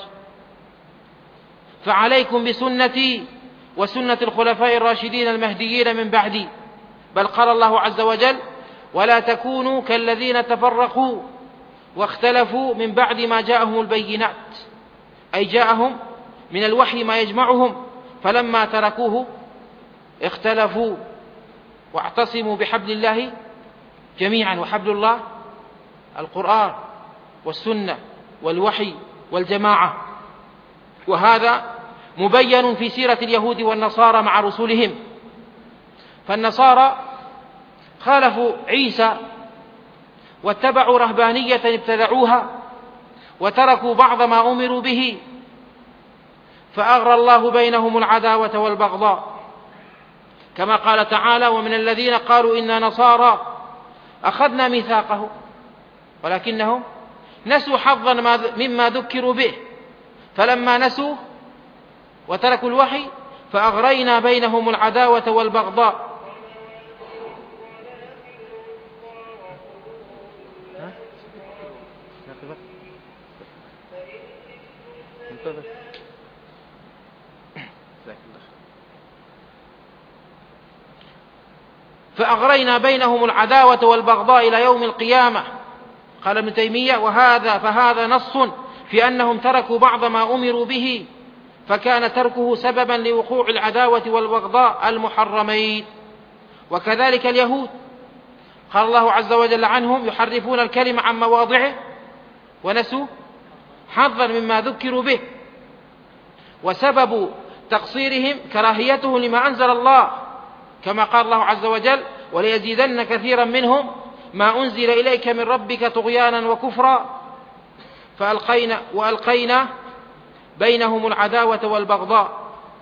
فعليكم بسنتي وسنة الخلفاء الراشدين المهديين من بعدي. بل قال الله عز وجل: ولا تكونوا كالذين تفرقوا واختلفوا من بعد ما جاءهم البينات، أي جاءهم من الوحي ما يجمعهم، فلما تركوه اختلفوا. واعتصموا بحبل الله جميعا، وحبل الله القرآن والسنة والوحي والجماعة. وهذا مبين في سيرة اليهود والنصارى مع رسلهم. فالنصارى خالفوا عيسى واتبعوا رهبانية ابتدعوها، وتركوا بعض ما أمروا به، فأغرى الله بينهم العداوة والبغضاء، كما قال تعالى: ومن الذين قالوا إنا نصارى أخذنا ميثاقه، ولكنهم نسوا حظا مما ذكروا به، فلما نسوا وتركوا الوحي فأغرينا بينهم العداوة والبغضاء. فأغرينا بينهم العداوة والبغضاء إلى يوم القيامة. قال ابن تيمية: وهذا فهذا نص في أنهم تركوا بعض ما أمروا به، فكان تركه سببا لوقوع العداوة والبغضاء المحرمين. وكذلك اليهود، قال الله عز وجل عنهم: يحرفون الكلم عن مواضعه ونسوا حظا مما ذكروا به. وسبب تقصيرهم كراهيتهم لما أنزل الله، كما قال الله عز وجل: وليزيدن كثيرا منهم ما أنزل إليك من ربك طغيانا وكفرا فألقينا وألقينا بينهم العداوة والبغضاء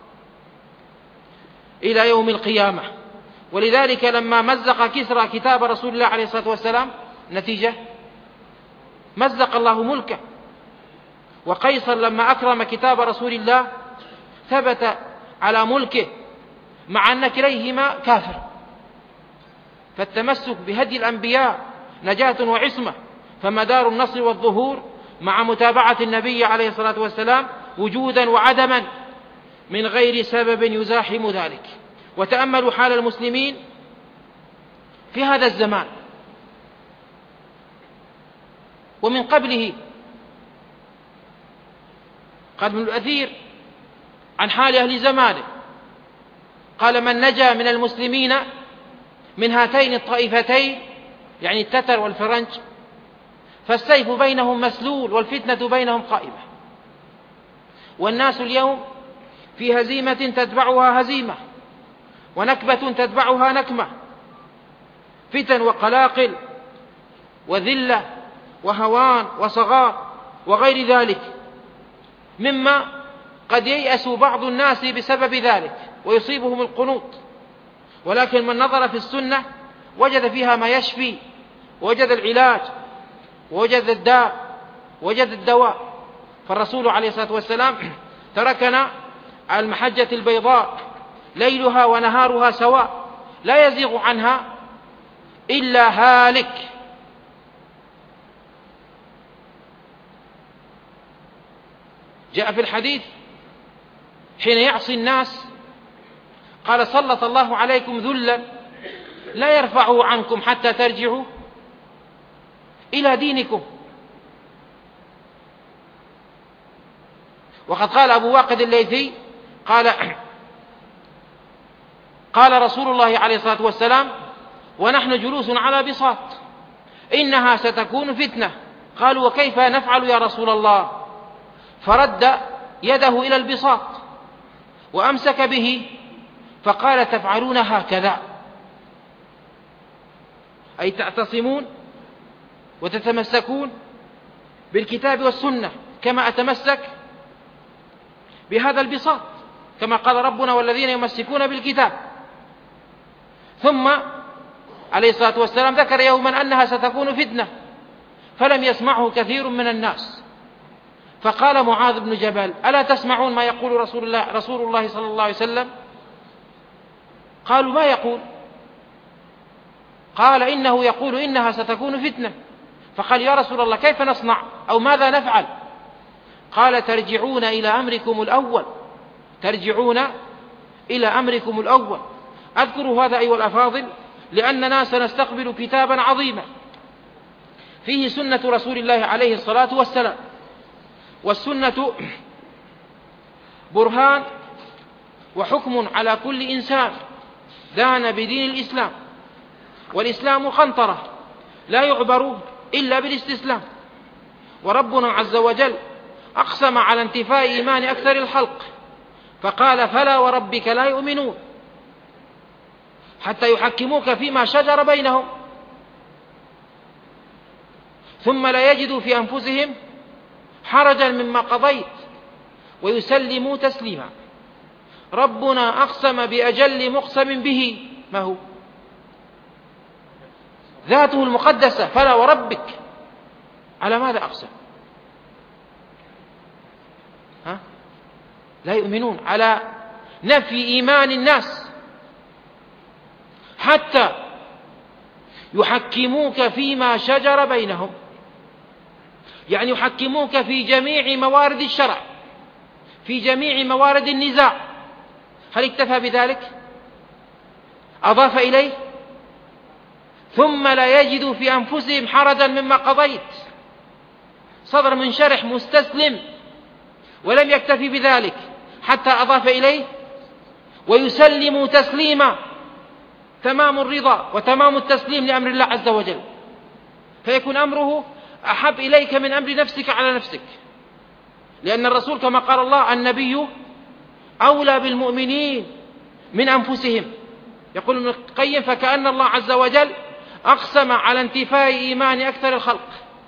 إلى يوم القيامة. ولذلك لما مزق كسرى كتاب رسول الله عليه الصلاة والسلام، نتيجة مزق الله ملكه. وقيصر لما أكرم كتاب رسول الله ثبت على ملكه مع أن كليهما كافر. فالتمسك بهدي الأنبياء نجاة وعصمة، فمدار النصر والظهور مع متابعة النبي عليه الصلاة والسلام وجودا وعدما من غير سبب يزاحم ذلك. وتأملوا حال المسلمين في هذا الزمان ومن قبله. قال ابن الأثير عن حال أهل زمانه، قال: من نجا من المسلمين من هاتين الطائفتين، يعني التتر والفرنج، فالسيف بينهم مسلول والفتنة بينهم قائمة. والناس اليوم في هزيمة تتبعها هزيمة، ونكبة تتبعها نكمة، فتن وقلاقل وذلة وهوان وصغار وغير ذلك، مما قد ييأس بعض الناس بسبب ذلك ويصيبهم القنوط. ولكن من نظر في السنة وجد فيها ما يشفي، وجد العلاج، وجد الداء، وجد الدواء. فالرسول عليه الصلاة والسلام تركنا على المحجة البيضاء ليلها ونهارها سواء، لا يزيغ عنها إلا هالك. جاء في الحديث حين يعصي الناس قال: سلط الله عليكم ذلا لا يرفعه عنكم حتى ترجعوا إلى دينكم. وقد قال أبو واقد الليثي قال قال رسول الله عليه الصلاة والسلام ونحن جلوس على بساط: إنها ستكون فتنة. قالوا: وكيف نفعل يا رسول الله؟ فرد يده إلى البساط وأمسك به فقال: تفعلون هكذا، أي تعتصمون وتتمسكون بالكتاب والسنة كما أتمسك بهذا البساط، كما قال ربنا: والذين يمسكون بالكتاب. ثم عليه الصلاة والسلام ذكر يوما أنها ستكون فتنة، فلم يسمعه كثير من الناس، فقال معاذ بن جبل: ألا تسمعون ما يقول رسول الله, رسول الله صلى الله عليه وسلم؟ قالوا: ما يقول؟ قال: إنه يقول إنها ستكون فتنة. فقال: يا رسول الله كيف نصنع أو ماذا نفعل؟ قال: ترجعون إلى أمركم الأول، ترجعون إلى أمركم الأول. أذكر هذا أيها الأفاضل لأننا سنستقبل كتابا عظيما فيه سنة رسول الله عليه الصلاة والسلام. والسنة برهان وحكم على كل إنسان دان بدين الإسلام، والإسلام قنطرة لا يعبر إلا بالاستسلام. وربنا عز وجل أقسم على انتفاء إيمان أكثر الخلق فقال: فلا وربك لا يؤمنون حتى يحكموك فيما شجر بينهم ثم لا يجدوا في أنفسهم حرجا مما قضيت ويسلموا تسليما. ربنا أقسم بأجل مقسم به، ما هو؟ ذاته المقدسة، فلا وربك. على ماذا أقسم؟ ها؟ لا يؤمنون، على نفي إيمان الناس حتى يحكموك فيما شجر بينهم، يعني يحكموك في جميع موارد الشرع، في جميع موارد النزاع. هل اكتفى بذلك؟ أضاف إليه ثم لا يجدوا في أنفسهم حرجا مما قضيت، صدر منشرح مستسلم. ولم يكتفي بذلك حتى أضاف إليه ويسلموا تسليما، تمام الرضا وتمام التسليم لأمر الله عز وجل، فيكون أمره أحب إليك من أمر نفسك على نفسك. لأن الرسول كما قال الله: النبي أولى بالمؤمنين من أنفسهم. يقول ابن القيم: فكأن الله عز وجل أقسم على انتفاء إيمان أكثر الخلق.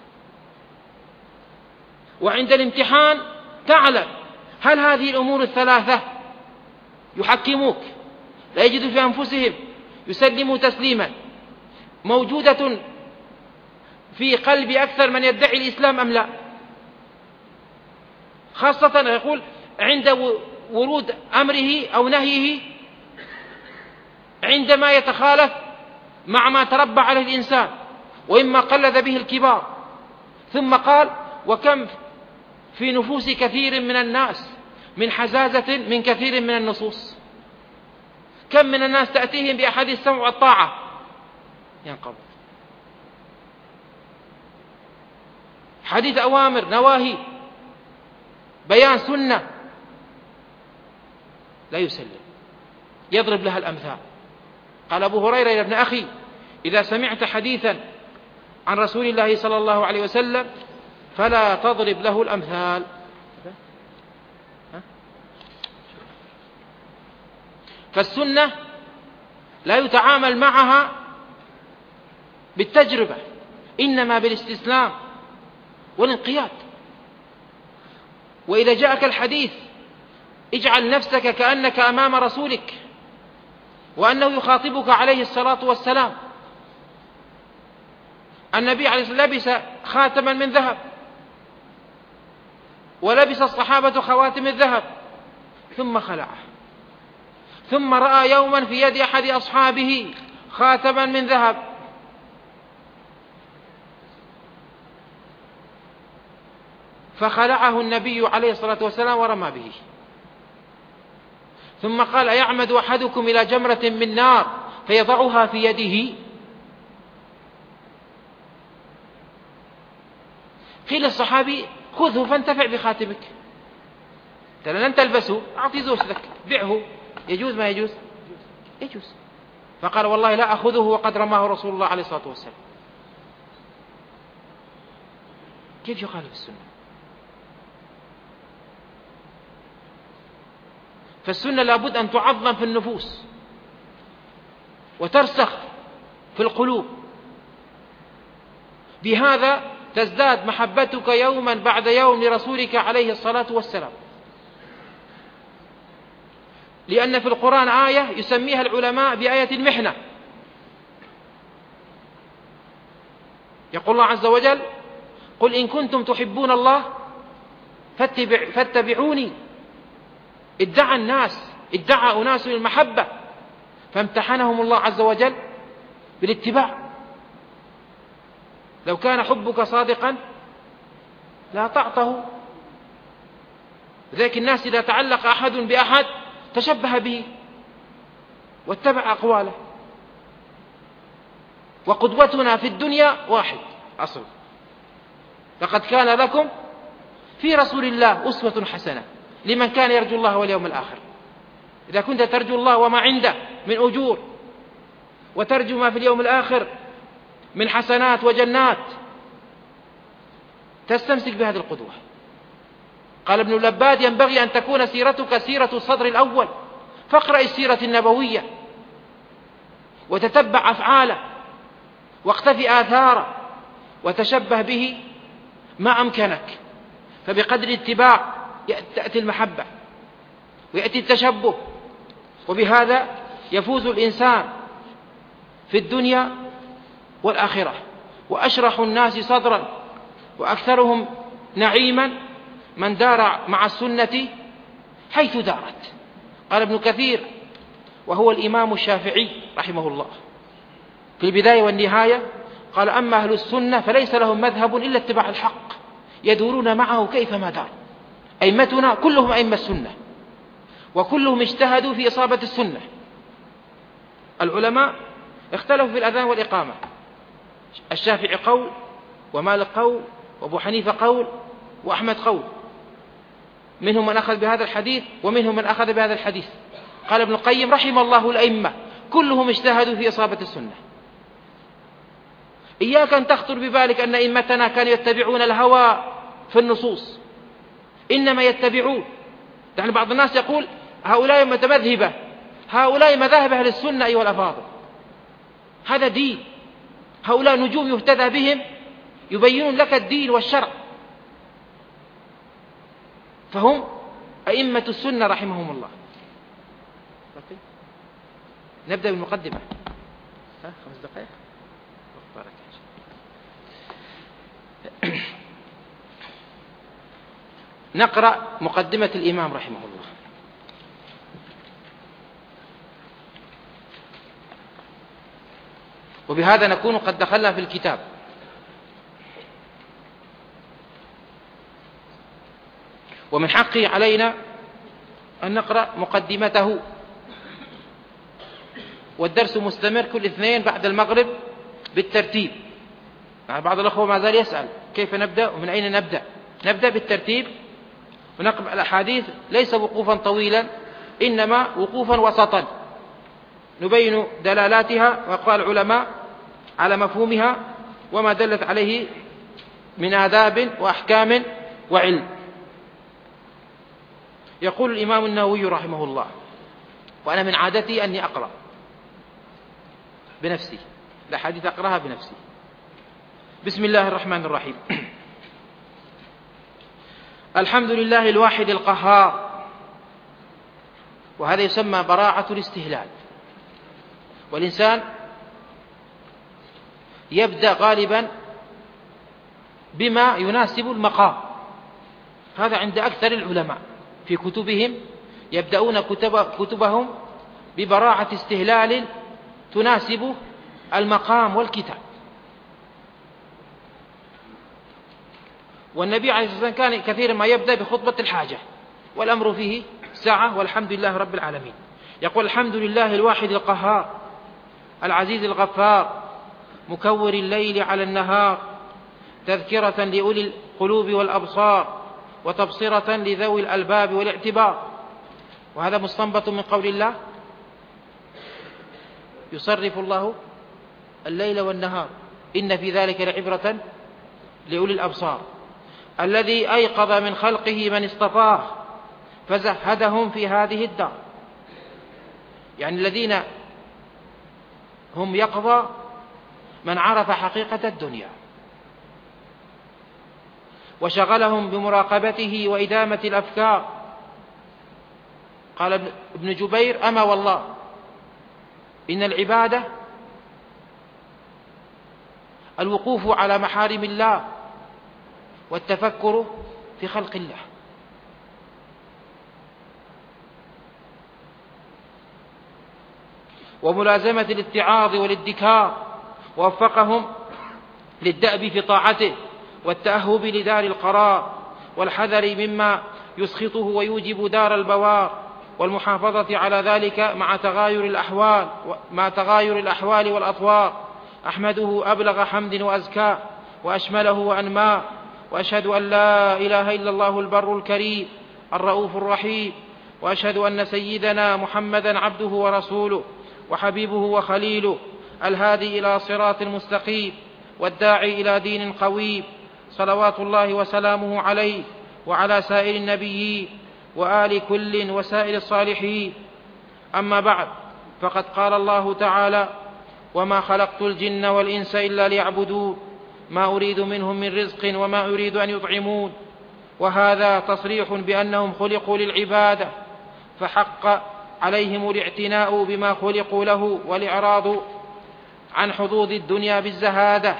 وعند الامتحان تعلم هل هذه الأمور الثلاثة يحكموك، لا يجدوا في أنفسهم، يسلموا تسليما، موجودة في قلب أكثر من يدعي الإسلام أم لا؟ خاصة يقول عند ورود أمره أو نهيه، عندما يتخالف مع ما تربى عليه الإنسان وإما قلد به الكبار. ثم قال: وكم في نفوس كثير من الناس من حزازة من كثير من النصوص. كم من الناس تأتيهم بأحاديث السمع والطاعة ينقض، حديث أوامر نواهي بيان سنة، لا يسلم، يضرب لها الأمثال. قال أبو هريرة يا ابن أخي: إذا سمعت حديثا عن رسول الله صلى الله عليه وسلم فلا تضرب له الأمثال. فالسنة لا يتعامل معها بالتجربة، إنما بالاستسلام والانقياد. وإذا جاءك الحديث اجعل نفسك كأنك أمام رسولك وأنه يخاطبك عليه الصلاة والسلام. النبي عليه الصلاة والسلام لبس خاتما من ذهب، ولبس الصحابة خواتم الذهب، ثم خلعه، ثم رأى يوما في يد أحد أصحابه خاتما من ذهب، فخلعه النبي عليه الصلاة والسلام ورمى به. ثم قال: أيعمد أحدكم إلى جمرة من نار فيضعها في يده؟ قيل الصحابي: خذه فانتفع بخاتمك، لن تلبسه، أعطي زوجتك، بيعه، يجوز ما يجوز؟ يجوز. فقال: والله لا أخذه وقد رماه رسول الله عليه الصلاة والسلام. كيف يخالف السنة؟ فالسنة لابد أن تعظم في النفوس وترسخ في القلوب، بهذا تزداد محبتك يوما بعد يوم لرسولك عليه الصلاة والسلام. لأن في القرآن آية يسميها العلماء بآية المحنة. يقول الله عز وجل: قل إن كنتم تحبون الله فاتبع فاتبعوني. ادعى الناس ادعى أناس المحبة فامتحنهم الله عز وجل بالاتباع. لو كان حبك صادقا لا طعته. ذلك الناس إذا تعلق أحد بأحد تشبه به واتبع أقواله. وقدوتنا في الدنيا واحد أصل: لقد كان لكم في رسول الله أسوة حسنة لمن كان يرجو الله واليوم الآخر. إذا كنت ترجو الله وما عنده من أجور، وترجو ما في اليوم الآخر من حسنات وجنات، تستمسك بهذه القدوة. قال ابن اللباد: ينبغي أن تكون سيرتك سيرة الصدر الأول، فاقرأ السيرة النبوية وتتبع أفعاله واقتفي آثاره وتشبه به ما أمكنك. فبقدر الاتباع تأتي المحبة ويأتي التشبه، وبهذا يفوز الإنسان في الدنيا والآخرة، وأشرح الناس صدرا وأكثرهم نعيما من دار مع السنة حيث دارت. قال ابن كثير وهو الإمام الشافعي رحمه الله في البداية والنهاية، قال: أما أهل السنة فليس لهم مذهب إلا اتباع الحق يدورون معه كيفما دار. أئمتنا كلهم أئمة السنة، وكلهم اجتهدوا في إصابة السنة. العلماء اختلفوا في الأذان والإقامة، الشافعي قول، ومالك قول، وأبو حنيفة قول، وأحمد قول. منهم من أخذ بهذا الحديث ومنهم من أخذ بهذا الحديث. قال ابن القيم رحم الله الأئمة كلهم اجتهدوا في إصابة السنة. إياك أن تخطر ببالك أن أئمتنا كانوا يتبعون الهوى في النصوص، إنما يتبعون. يعني بعض الناس يقول هؤلاء متمذهبة، هؤلاء مذاهب أهل السنة أيها الأفاضل، هذا دين، هؤلاء نجوم يهتدى بهم يبينون لك الدين والشرع، فهم أئمة السنة رحمهم الله. نبدأ بالمقدمة. ها خمس دقائق. نقرأ مقدمة الإمام رحمه الله. وبهذا نكون قد دخلنا في الكتاب. ومن حقه علينا أن نقرأ مقدمته، والدرس مستمر كل اثنين بعد المغرب بالترتيب. يعني بعض الأخوة ما زال يسأل كيف نبدأ ومن أين نبدأ. نبدأ بالترتيب ونقرأ الأحاديث ليس وقوفا طويلا، إنما وقوفا وسطا نبين دلالاتها وأقوال العلماء على مفهومها وما دلت عليه من آداب وأحكام وعلم. يقول الإمام النووي رحمه الله، وأنا من عادتي أني أقرأ بنفسي الأحاديث، أقرأها بنفسي. بسم الله الرحمن الرحيم. الحمد لله الواحد القهار. وهذا يسمى براعة الاستهلال. والإنسان يبدأ غالبا بما يناسب المقام، هذا عند أكثر العلماء في كتبهم، يبدأون كتب كتبهم ببراعة استهلال تناسب المقام والكتاب. والنبي عليه الصلاة والسلام كان كثيرا ما يبدأ بخطبة الحاجة، والأمر فيه سعة، والحمد لله رب العالمين. يقول: الحمد لله الواحد القهار العزيز الغفار، مكور الليل على النهار، تذكرة لأولي القلوب والأبصار، وتبصرة لذوي الألباب والاعتبار. وهذا مستنبط من قول الله: يصرف الله الليل والنهار إن في ذلك لعبرة لأولي الأبصار، الذي أيقظ من خلقه من اصطفاه فزهدهم في هذه الدار. يعني الذين هم يقظى من عرف حقيقة الدنيا وشغلهم بمراقبته وإدامة الأفكار. قال ابن جبير: أما والله إن العبادة الوقوف على محارم الله والتفكر في خلق الله. وملازمة الاتعاظ والادكار، ووفقهم للدأب في طاعته والتأهب لدار القرار، والحذر مما يسخطه ويوجب دار البوار، والمحافظة على ذلك مع تغاير الأحوال مع تغاير الأحوال والأطوار. أحمده أبلغ حمد وأزكى وأشمله وأنمى، وأشهد أن لا إله إلا الله البر الكريم الرؤوف الرحيم، وأشهد أن سيدنا محمدا عبده ورسوله وحبيبه وخليله، الهادي إلى صراط مستقيم والداعي إلى دين قويم، صلوات الله وسلامه عليه وعلى سائر النبيين وآل كل وسائر الصالحين. أما بعد، فقد قال الله تعالى: وما خلقت الجن والإنس إلا ليعبدون ما أريد منهم من رزق وما أريد أن يطعمون. وهذا تصريح بأنهم خلقوا للعبادة، فحق عليهم الاعتناء بما خلقوا له والإعراض عن حظوظ الدنيا بالزهادة،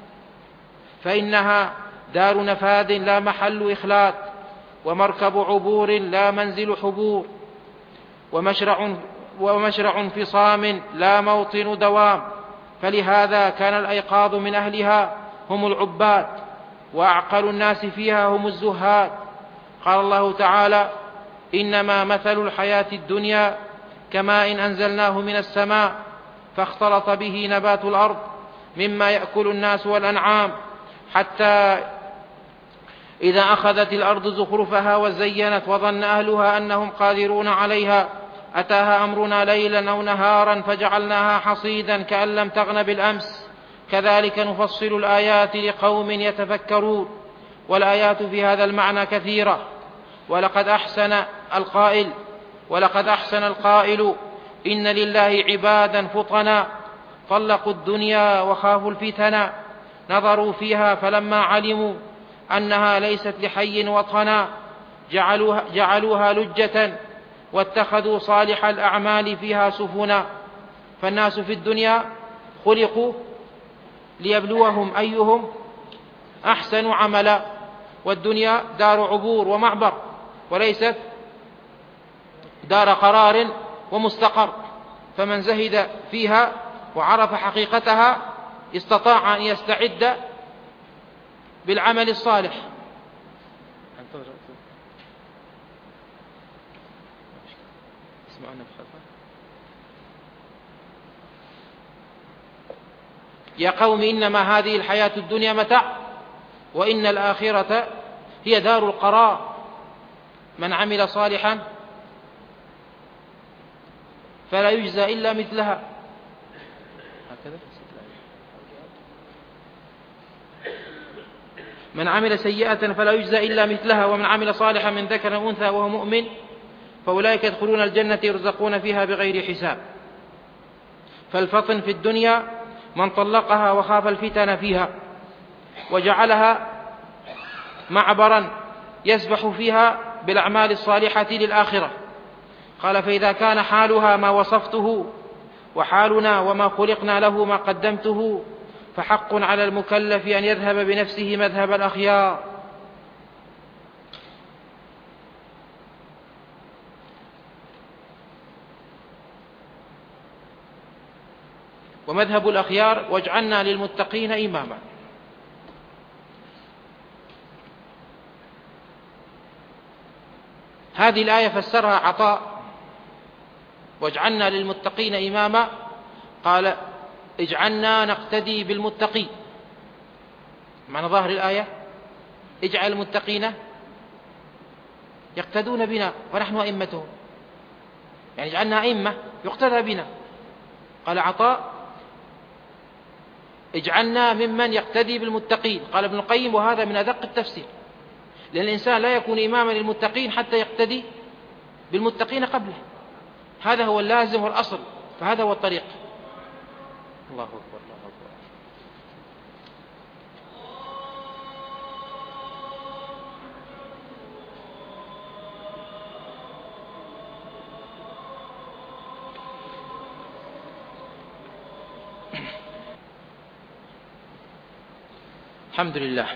فإنها دار نفاد لا محل إخلاد، ومركب عبور لا منزل حبور، ومشرع, ومشرع انفصام لا موطن دوام. فلهذا كان الأيقاظ من أهلها هم العباد، وأعقل الناس فيها هم الزهاد. قال الله تعالى: إنما مثل الحياة الدنيا كماء إن أنزلناه من السماء فاختلط به نبات الأرض مما يأكل الناس والأنعام، حتى إذا أخذت الأرض زخرفها وزينت وظن أهلها أنهم قادرون عليها أتاها أمرنا ليلا أو نهارا فجعلناها حصيدا كأن لم تغن بالأمس، كذلك نفصل الآيات لقوم يتفكرون. والآيات في هذا المعنى كثيرة. ولقد أحسن القائل ولقد أحسن القائل إن لله عبادا فطنا طلقوا الدنيا وخافوا الفتنا، نظروا فيها فلما علموا أنها ليست لحي وطنا جعلوها, جعلوها لجة، واتخذوا صالح الأعمال فيها سفنا. فالناس في الدنيا خلقوا ليبلوهم أيهم أحسن عملا، والدنيا دار عبور ومعبر، وليست دار قرار ومستقر. فمن زهد فيها وعرف حقيقتها استطاع أن يستعد بالعمل الصالح. يا قوم إنما هذه الحياة الدنيا متاع وإن الآخرة هي دار القرار، من عمل صالحا فلا يجزى إلا مثلها. من عمل سيئة فلا يجزى إلا مثلها، ومن عمل صالحا من ذكر أو أنثى وهو مؤمن فأولئك يدخلون الجنة يرزقون فيها بغير حساب. فالفطن في الدنيا من طلقها وخاف الفتن فيها وجعلها معبرا يسبح فيها بالأعمال الصالحة للآخرة. قال: فإذا كان حالها ما وصفته وحالنا وما خلقنا له ما قدمته فحق على المكلف أن يذهب بنفسه مذهب الأخيار. ومذهب الأخيار: واجعلنا للمتقين إماما. هذه الآية فسرها عطاء: واجعلنا للمتقين إماما، قال: اجعلنا نقتدي بالمتقين. معنى ظاهر الآية: اجعل المتقين يقتدون بنا ونحن أئمتهم، يعني اجعلنا أئمة يقتدى بنا. قال عطاء: اجعلنا ممن يقتدي بالمتقين. قال ابن القيم: وهذا من أدق التفسير، لأن الإنسان لا يكون إماما للمتقين حتى يقتدي بالمتقين قبله، هذا هو اللازم والأصل، فهذا هو الطريق. الله أكبر الله أكبر. الحمد لله.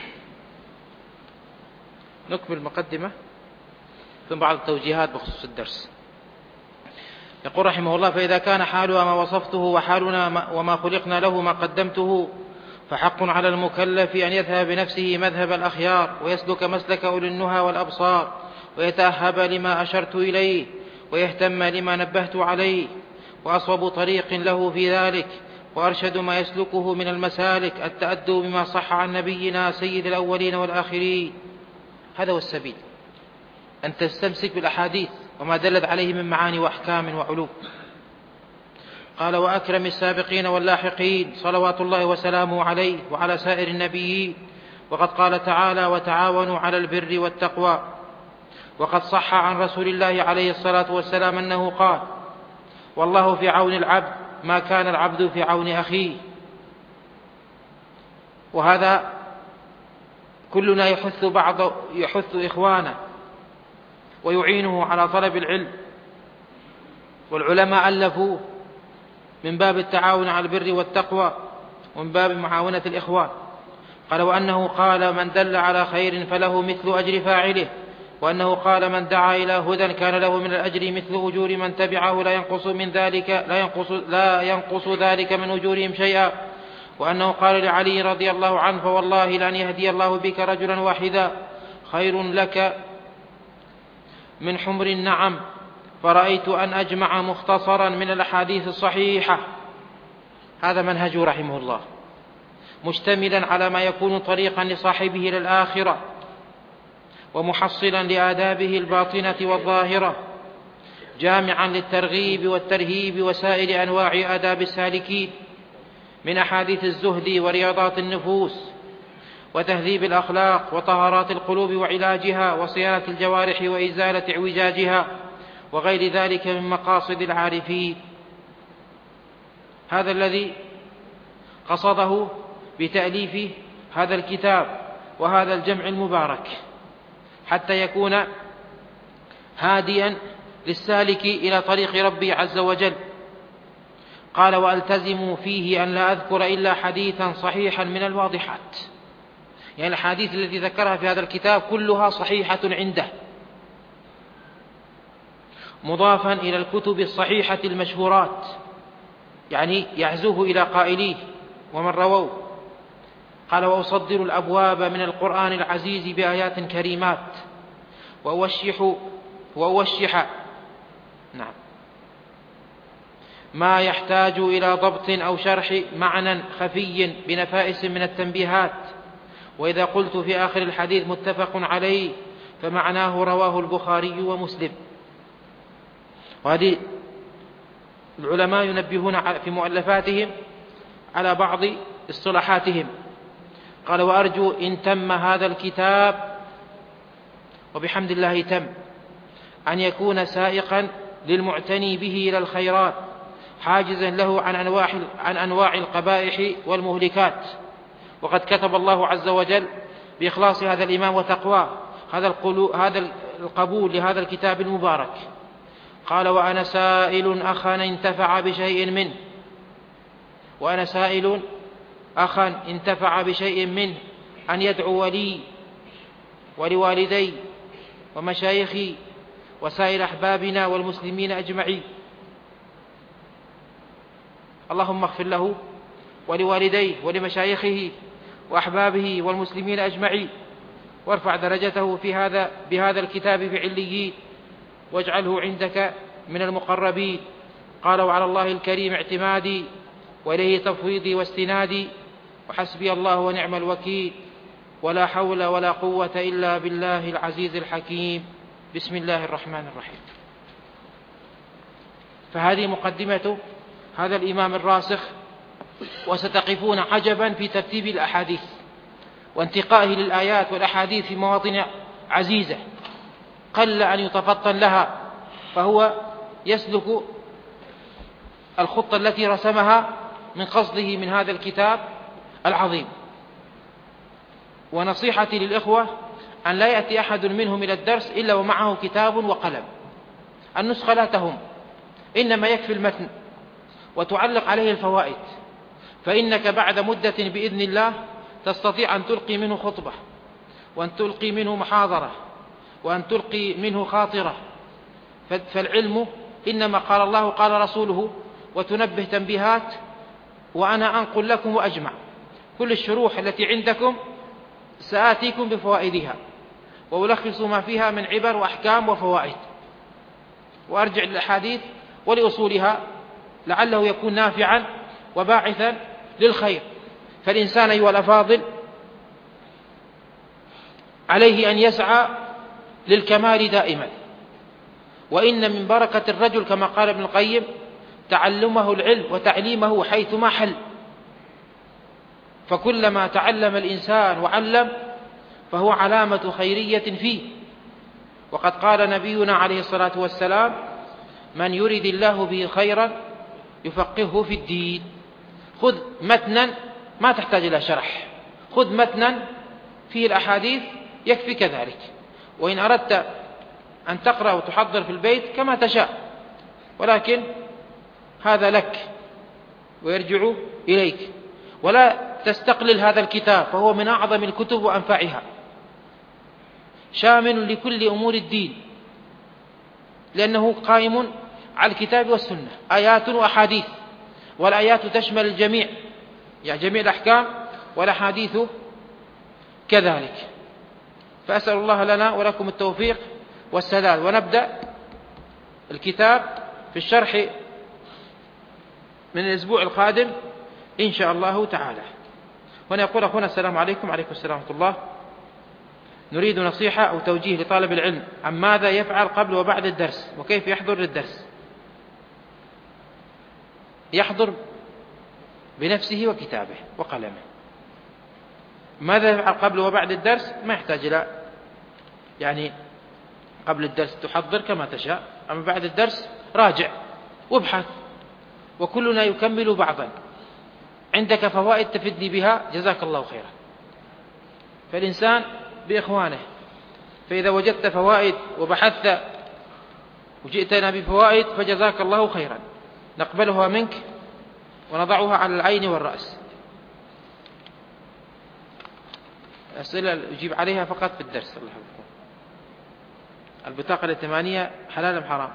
نكمل المقدمة ثم بعض التوجيهات بخصوص الدرس. يقول رحمه الله: فإذا كان حالها ما وصفته وحالنا وما خلقنا له ما قدمته فحق على المكلف أن يذهب بنفسه مذهب الأخيار، ويسلك مسلك أولي النهى والأبصار، ويتأهب لما أشرت إليه، ويهتم لما نبهت عليه، وأصوب طريق له في ذلك وأرشد ما يسلكه من المسالك التأدب بما صح عن نبينا سيد الأولين والآخرين. هذا هو السبيل، أن تستمسك بالأحاديث وما دلت عليه من معاني وأحكام وعلوم. قال: وأكرم السابقين واللاحقين صلوات الله وسلامه عليه وعلى سائر النبيين. وقد قال تعالى: وتعاونوا على البر والتقوى. وقد صح عن رسول الله عليه الصلاة والسلام أنه قال: والله في عون العبد ما كان العبد في عون أخيه. وهذا كلنا يحث بعض يحث إخوانه ويعينه على طلب العلم، والعلماء ألفوا من باب التعاون على البر والتقوى ومن باب معاونة الإخوان. قال وأنه قال من دل على خير فله مثل أجر فاعله، وأنه قال من دعا إلى هدى كان له من الأجر مثل أجور من تبعه لا ينقص من ذلك لا ينقص, لا ينقص ذلك من أجورهم شيئا. وأنه قال لعلي رضي الله عنه فوالله لأن يهدي الله بك رجلا واحدا خير لك من حمر النعم، فرأيت أن أجمع مختصرا من الأحاديث الصحيحة. هذا منهجه رحمه الله، مشتملا على ما يكون طريقا لصاحبه للآخرة ومحصلا لآدابه الباطنة والظاهرة، جامعا للترغيب والترهيب وسائر أنواع آداب السالكين من أحاديث الزهد ورياضات النفوس وتهذيب الأخلاق وطهارات القلوب وعلاجها وصيانة الجوارح وإزالة اعوجاجها وغير ذلك من مقاصد العارفين. هذا الذي قصده بتأليف هذا الكتاب وهذا الجمع المبارك، حتى يكون هاديا للسالك إلى طريق ربي عز وجل. قال وألتزم فيه أن لا أذكر إلا حديثا صحيحا من الواضحات، يعني الحديث التي ذكرها في هذا الكتاب كلها صحيحة عنده، مضافا إلى الكتب الصحيحة المشهورات، يعني يعزوه إلى قائليه ومن رووا. قال وأصدر الأبواب من القرآن العزيز بآيات كريمات وأوشح وأوشح نعم ما يحتاج إلى ضبط أو شرح معنى خفي بنفائس من التنبيهات. وإذا قلت في آخر الحديث متفق عليه فمعناه رواه البخاري ومسلم. وهذه العلماء ينبهون في مؤلفاتهم على بعض اصطلاحاتهم. قال وأرجو إن تم هذا الكتاب وبحمد الله تم أن يكون سائقا للمعتني به إلى الخيرات، حاجزا له عن أنواع, عن أنواع القبائح والمهلكات. وقد كتب الله عز وجل بإخلاص هذا الإمام وتقواه هذا, هذا القبول لهذا الكتاب المبارك. قال وأنا سائل أخا انتفع بشيء منه وأنا سائل أخا انتفع بشيء منه أن يدعو لي ولوالدي ومشايخي وسائر أحبابنا والمسلمين أجمعين. اللهم اغفر له ولوالديه ولمشايخه وأحبابه والمسلمين أجمعين، وارفع درجته في هذا بهذا الكتاب في عليين، واجعله عندك من المقربين. قال وعلى الله الكريم اعتمادي وإليه تفويضي واستنادي، وحسبي الله ونعم الوكيل، ولا حول ولا قوة إلا بالله العزيز الحكيم. بسم الله الرحمن الرحيم. فهذه مقدمة هذا الإمام الراسخ، وستقفون عجبا في ترتيب الأحاديث وانتقائه للآيات والأحاديث في مواطن عزيزة قل أن يتفطن لها، فهو يسلك الخطة التي رسمها من قصده من هذا الكتاب العظيم. ونصيحتي للإخوة أن لا يأتي أحد منهم إلى الدرس إلا ومعه كتاب وقلم. النسخة لا تهم، إنما يكفي المتن وتعلق عليه الفوائد، فإنك بعد مدة بإذن الله تستطيع أن تلقي منه خطبة، وأن تلقي منه محاضرة، وأن تلقي منه خاطرة. فالعلم إنما قال الله قال رسوله، وتنبه تنبيهات، وأنا أنقل لكم وأجمع كل الشروح التي عندكم سآتيكم بفوائدها، وألخص ما فيها من عبر وأحكام وفوائد، وأرجع للأحاديث ولأصولها لعله يكون نافعا وباعثا للخير. فالإنسان أيها الأفاضل عليه أن يسعى للكمال دائما، وإن من بركة الرجل كما قال ابن القيم تعلمه العلم وتعليمه حيثما حل، فكلما تعلم الإنسان وعلم فهو علامة خيرية فيه. وقد قال نبينا عليه الصلاة والسلام من يرد الله به خيرا يفقهه في الدين. خذ متنا ما تحتاج إلى شرح، خذ متنا فيه الأحاديث يكفي كذلك، وإن أردت أن تقرأ وتحضر في البيت كما تشاء، ولكن هذا لك ويرجع إليك، ولا تستقلل هذا الكتاب، فهو من أعظم الكتب وأنفعها، شامل لكل أمور الدين، لأنه قائم على الكتاب والسنة، آيات وأحاديث، والآيات تشمل الجميع، يعني جميع الأحكام، والأحاديث كذلك. فأسأل الله لنا ولكم التوفيق والسداد. ونبدأ الكتاب في الشرح من الأسبوع القادم إن شاء الله تعالى. ونقول أخونا السلام عليكم. وعليكم السلام ورحمة الله. نريد نصيحة أو توجيه لطالب العلم عن ماذا يفعل قبل وبعد الدرس، وكيف يحضر للدرس. يحضر بنفسه وكتابه وقلمه. ماذا يفعل قبل وبعد الدرس؟ ما يحتاج إلى، يعني قبل الدرس تحضر كما تشاء، أما بعد الدرس راجع وابحث، وكلنا يكمل بعضا. عندك فوائد تفيدني بها جزاك الله خيرا. فالإنسان بإخوانه، فإذا وجدت فوائد وبحثت وجئتنا بفوائد فجزاك الله خيرا، نقبلها منك ونضعها على العين والرأس. أسئلة أجيب عليها فقط في الدرس. الله يحفظكم. البطاقة الائتمانية حلال أم حرام؟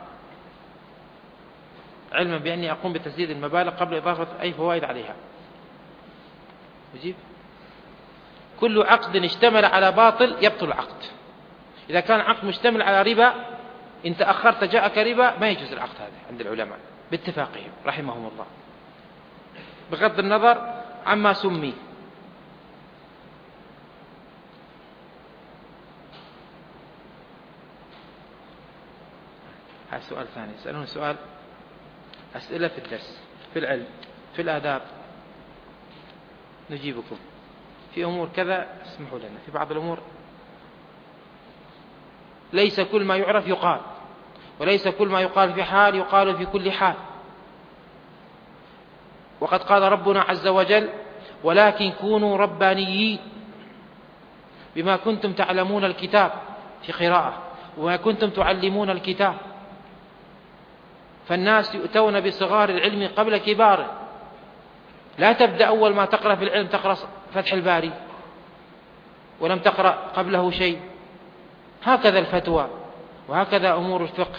علما بأني أقوم بتسديد المبالغ قبل إضافة أي فوائد عليها. أجيب. كل عقد اشتمل على باطل يبطل العقد. إذا كان عقد مشتمل على ربا، إن تأخرت جاءك ربا، ما يجوز العقد هذا عند العلماء باتفاقهم رحمهم الله، بغض النظر عما سمي. هذا سؤال ثاني. يسألون سؤال أسئلة في الدرس، في العلم، في الآداب، نجيبكم في أمور كذا اسمحوا لنا. في بعض الأمور ليس كل ما يعرف يقال، وليس كل ما يقال في حال يقال في كل حال. وقد قال ربنا عز وجل: ولكن كونوا ربانيين بما كنتم تعلمون الكتاب، في قراءة، وما كنتم تعلمون الكتاب. فالناس يؤتون بصغار العلم قبل كباره. لا تبدأ أول ما تقرأ في العلم تقرأ فتح الباري ولم تقرأ قبله شيء. هكذا الفتوى، وهكذا أمور الفقه.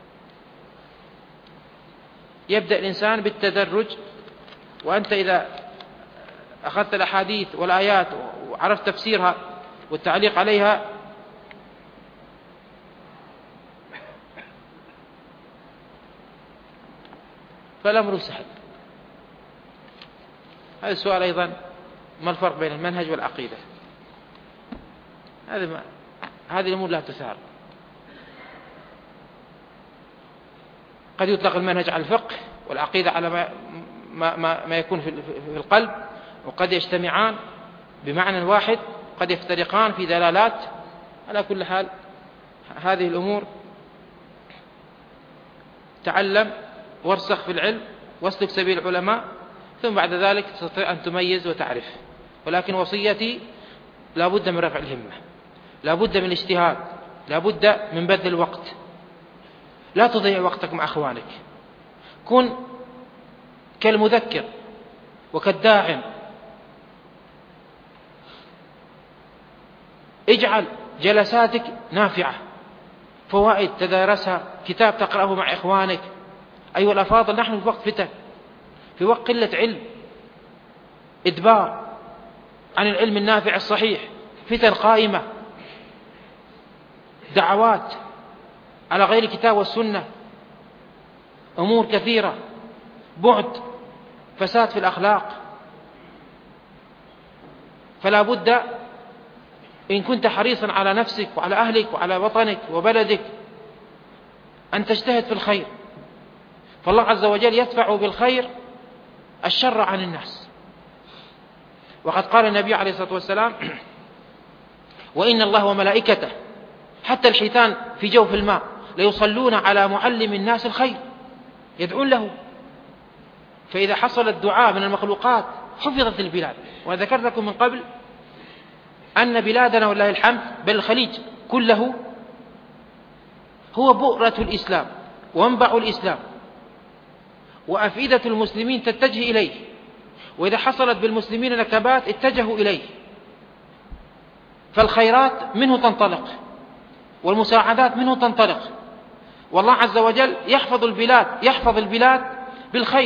يبدأ الإنسان بالتدرج، وأنت إذا أخذت الأحاديث والآيات وعرفت تفسيرها والتعليق عليها فالأمر سهل. هذا السؤال أيضا: ما الفرق بين المنهج والعقيدة؟ هذه هذه الأمور لا تثار. قد يطلق المنهج على الفقه، والعقيدة على ما, ما, ما, ما يكون في القلب، وقد يجتمعان بمعنى واحد، قد يفترقان في دلالات. على كل حال هذه الأمور تعلم وارسخ في العلم واسلك سبيل العلماء، ثم بعد ذلك تستطيع أن تميز وتعرف. ولكن وصيتي: لا بد من رفع الهمة، لا بد من الاجتهاد، لا بد من بذل الوقت. لا تضيع وقتك مع أخوانك، كن كالمذكر وكالداعم. اجعل جلساتك نافعة، فوائد تدارسها، كتاب تقرأه مع إخوانك. أيها الأفاضل، نحن في وقت فتن، في وقت قلة علم، إدبار عن العلم النافع الصحيح، فتن قائمة، دعوات على غير الكتاب والسنة، أمور كثيرة، بعد، فساد في الأخلاق. فلا بد إن كنت حريصا على نفسك وعلى أهلك وعلى وطنك وبلدك أن تجتهد في الخير، فالله عز وجل يدفع بالخير الشر عن الناس. وقد قال النبي عليه الصلاة والسلام: وإن الله وملائكته حتى الحيتان في جوف الماء ليصلون على معلم الناس الخير، يدعون له. فإذا حصل الدعاء من المخلوقات حفظت البلاد. وذكرت لكم من قبل أن بلادنا والله الحمد، بل الخليج كله، هو بؤرة الإسلام ومنبع الإسلام، وأفئدة المسلمين تتجه إليه، وإذا حصلت بالمسلمين نكبات اتجهوا إليه، فالخيرات منه تنطلق والمساعدات منه تنطلق، والله عز وجل يحفظ البلاد يحفظ البلاد بالخير.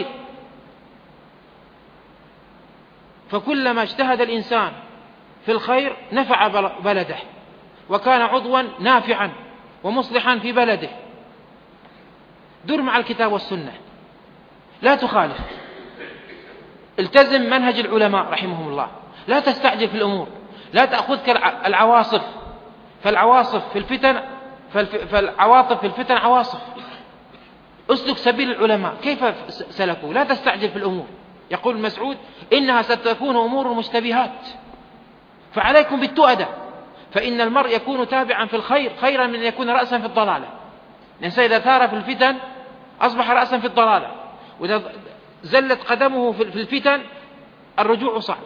فكلما اجتهد الإنسان في الخير نفع بلده وكان عضوا نافعا ومصلحا في بلده. دور مع الكتاب والسنة، لا تخالف، التزم منهج العلماء رحمهم الله، لا تستعجل في الأمور، لا تأخذك العواصف، فالعواصف في الفتن فالعواطف في الفتن عواصف. اسلك سبيل العلماء كيف سلكوا، لا تستعجل في الأمور. يقول مسعود: إنها ستكون أمور مشتبهات، فعليكم بالتؤدة، فإن المرء يكون تابعا في الخير خيرا من أن يكون رأسا في الضلالة. الإنسان إذا ثار في الفتن أصبح رأسا في الضلالة، وإذا زلت قدمه في الفتن الرجوع صعب.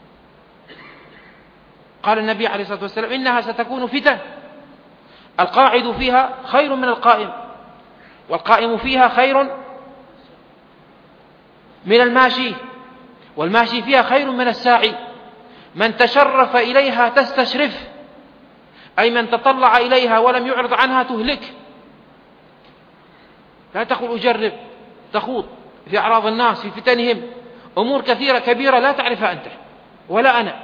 قال النبي عليه الصلاة والسلام: إنها ستكون فتن القاعد فيها خير من القائم، والقائم فيها خير من الماشي، والماشي فيها خير من الساعي. من تشرف إليها تستشرف، أي من تطلع إليها ولم يعرض عنها تهلك. لا تقول أجرب، تخوض في أعراض الناس في فتنهم أمور كثيرة كبيرة لا تعرفها أنت ولا أنا،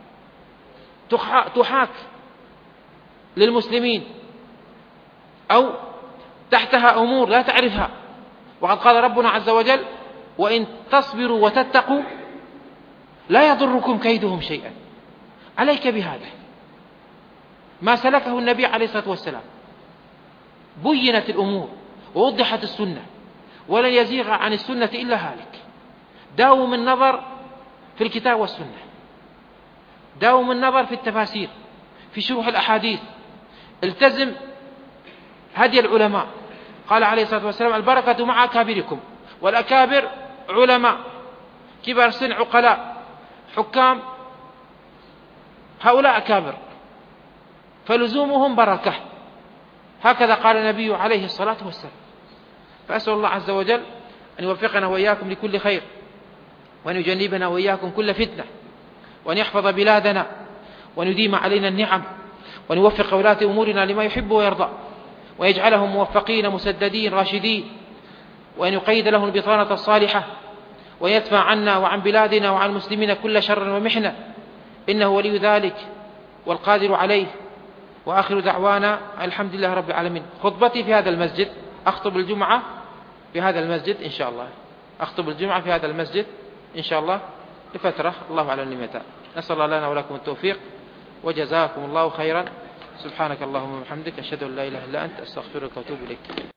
تحاك للمسلمين أو تحتها أمور لا تعرفها. وقد قال ربنا عز وجل: وإن تصبروا وتتقوا لا يضركم كيدهم شيئا. عليك بهذا ما سلكه النبي عليه الصلاة والسلام، بينت الأمور ووضحت السنة، ولن يزيغ عن السنة إلا هالك. داوم النظر في الكتاب والسنة، داوم النظر في التفاسير، في شروح الأحاديث، التزم هدي العلماء. قال عليه الصلاة والسلام: البركة مع أكابركم، والأكابر علماء، كبار سن، عقلاء، حكام، هؤلاء أكابر، فلزومهم بركة. هكذا قال النبي عليه الصلاة والسلام. فأسأل الله عز وجل أن يوفقنا وإياكم لكل خير، وأن يجنبنا وإياكم كل فتنة، وأن يحفظ بلادنا، وأن يديم علينا النعم، وأن يوفق ولاة أمورنا لما يحب ويرضى، ويجعلهم موفقين مسددين راشدين، وأن يقيد لهم البطانة الصالحة، ويدفع عنا وعن بلادنا وعن المسلمين كل شر ومحنة، إنه ولي ذلك والقادر عليه. وآخر دعوانا الحمد لله رب العالمين. خطبتي في هذا المسجد، أخطب الجمعة في هذا المسجد إن شاء الله، أخطب الجمعة في هذا المسجد إن شاء الله لفترة، الله أعلم متى. نسأل الله لنا ولكم التوفيق، وجزاكم الله خيرا. سبحانك اللهم وبحمدك، أشهد أن لا إله إلا أنت، أستغفرك وأتوب إليك.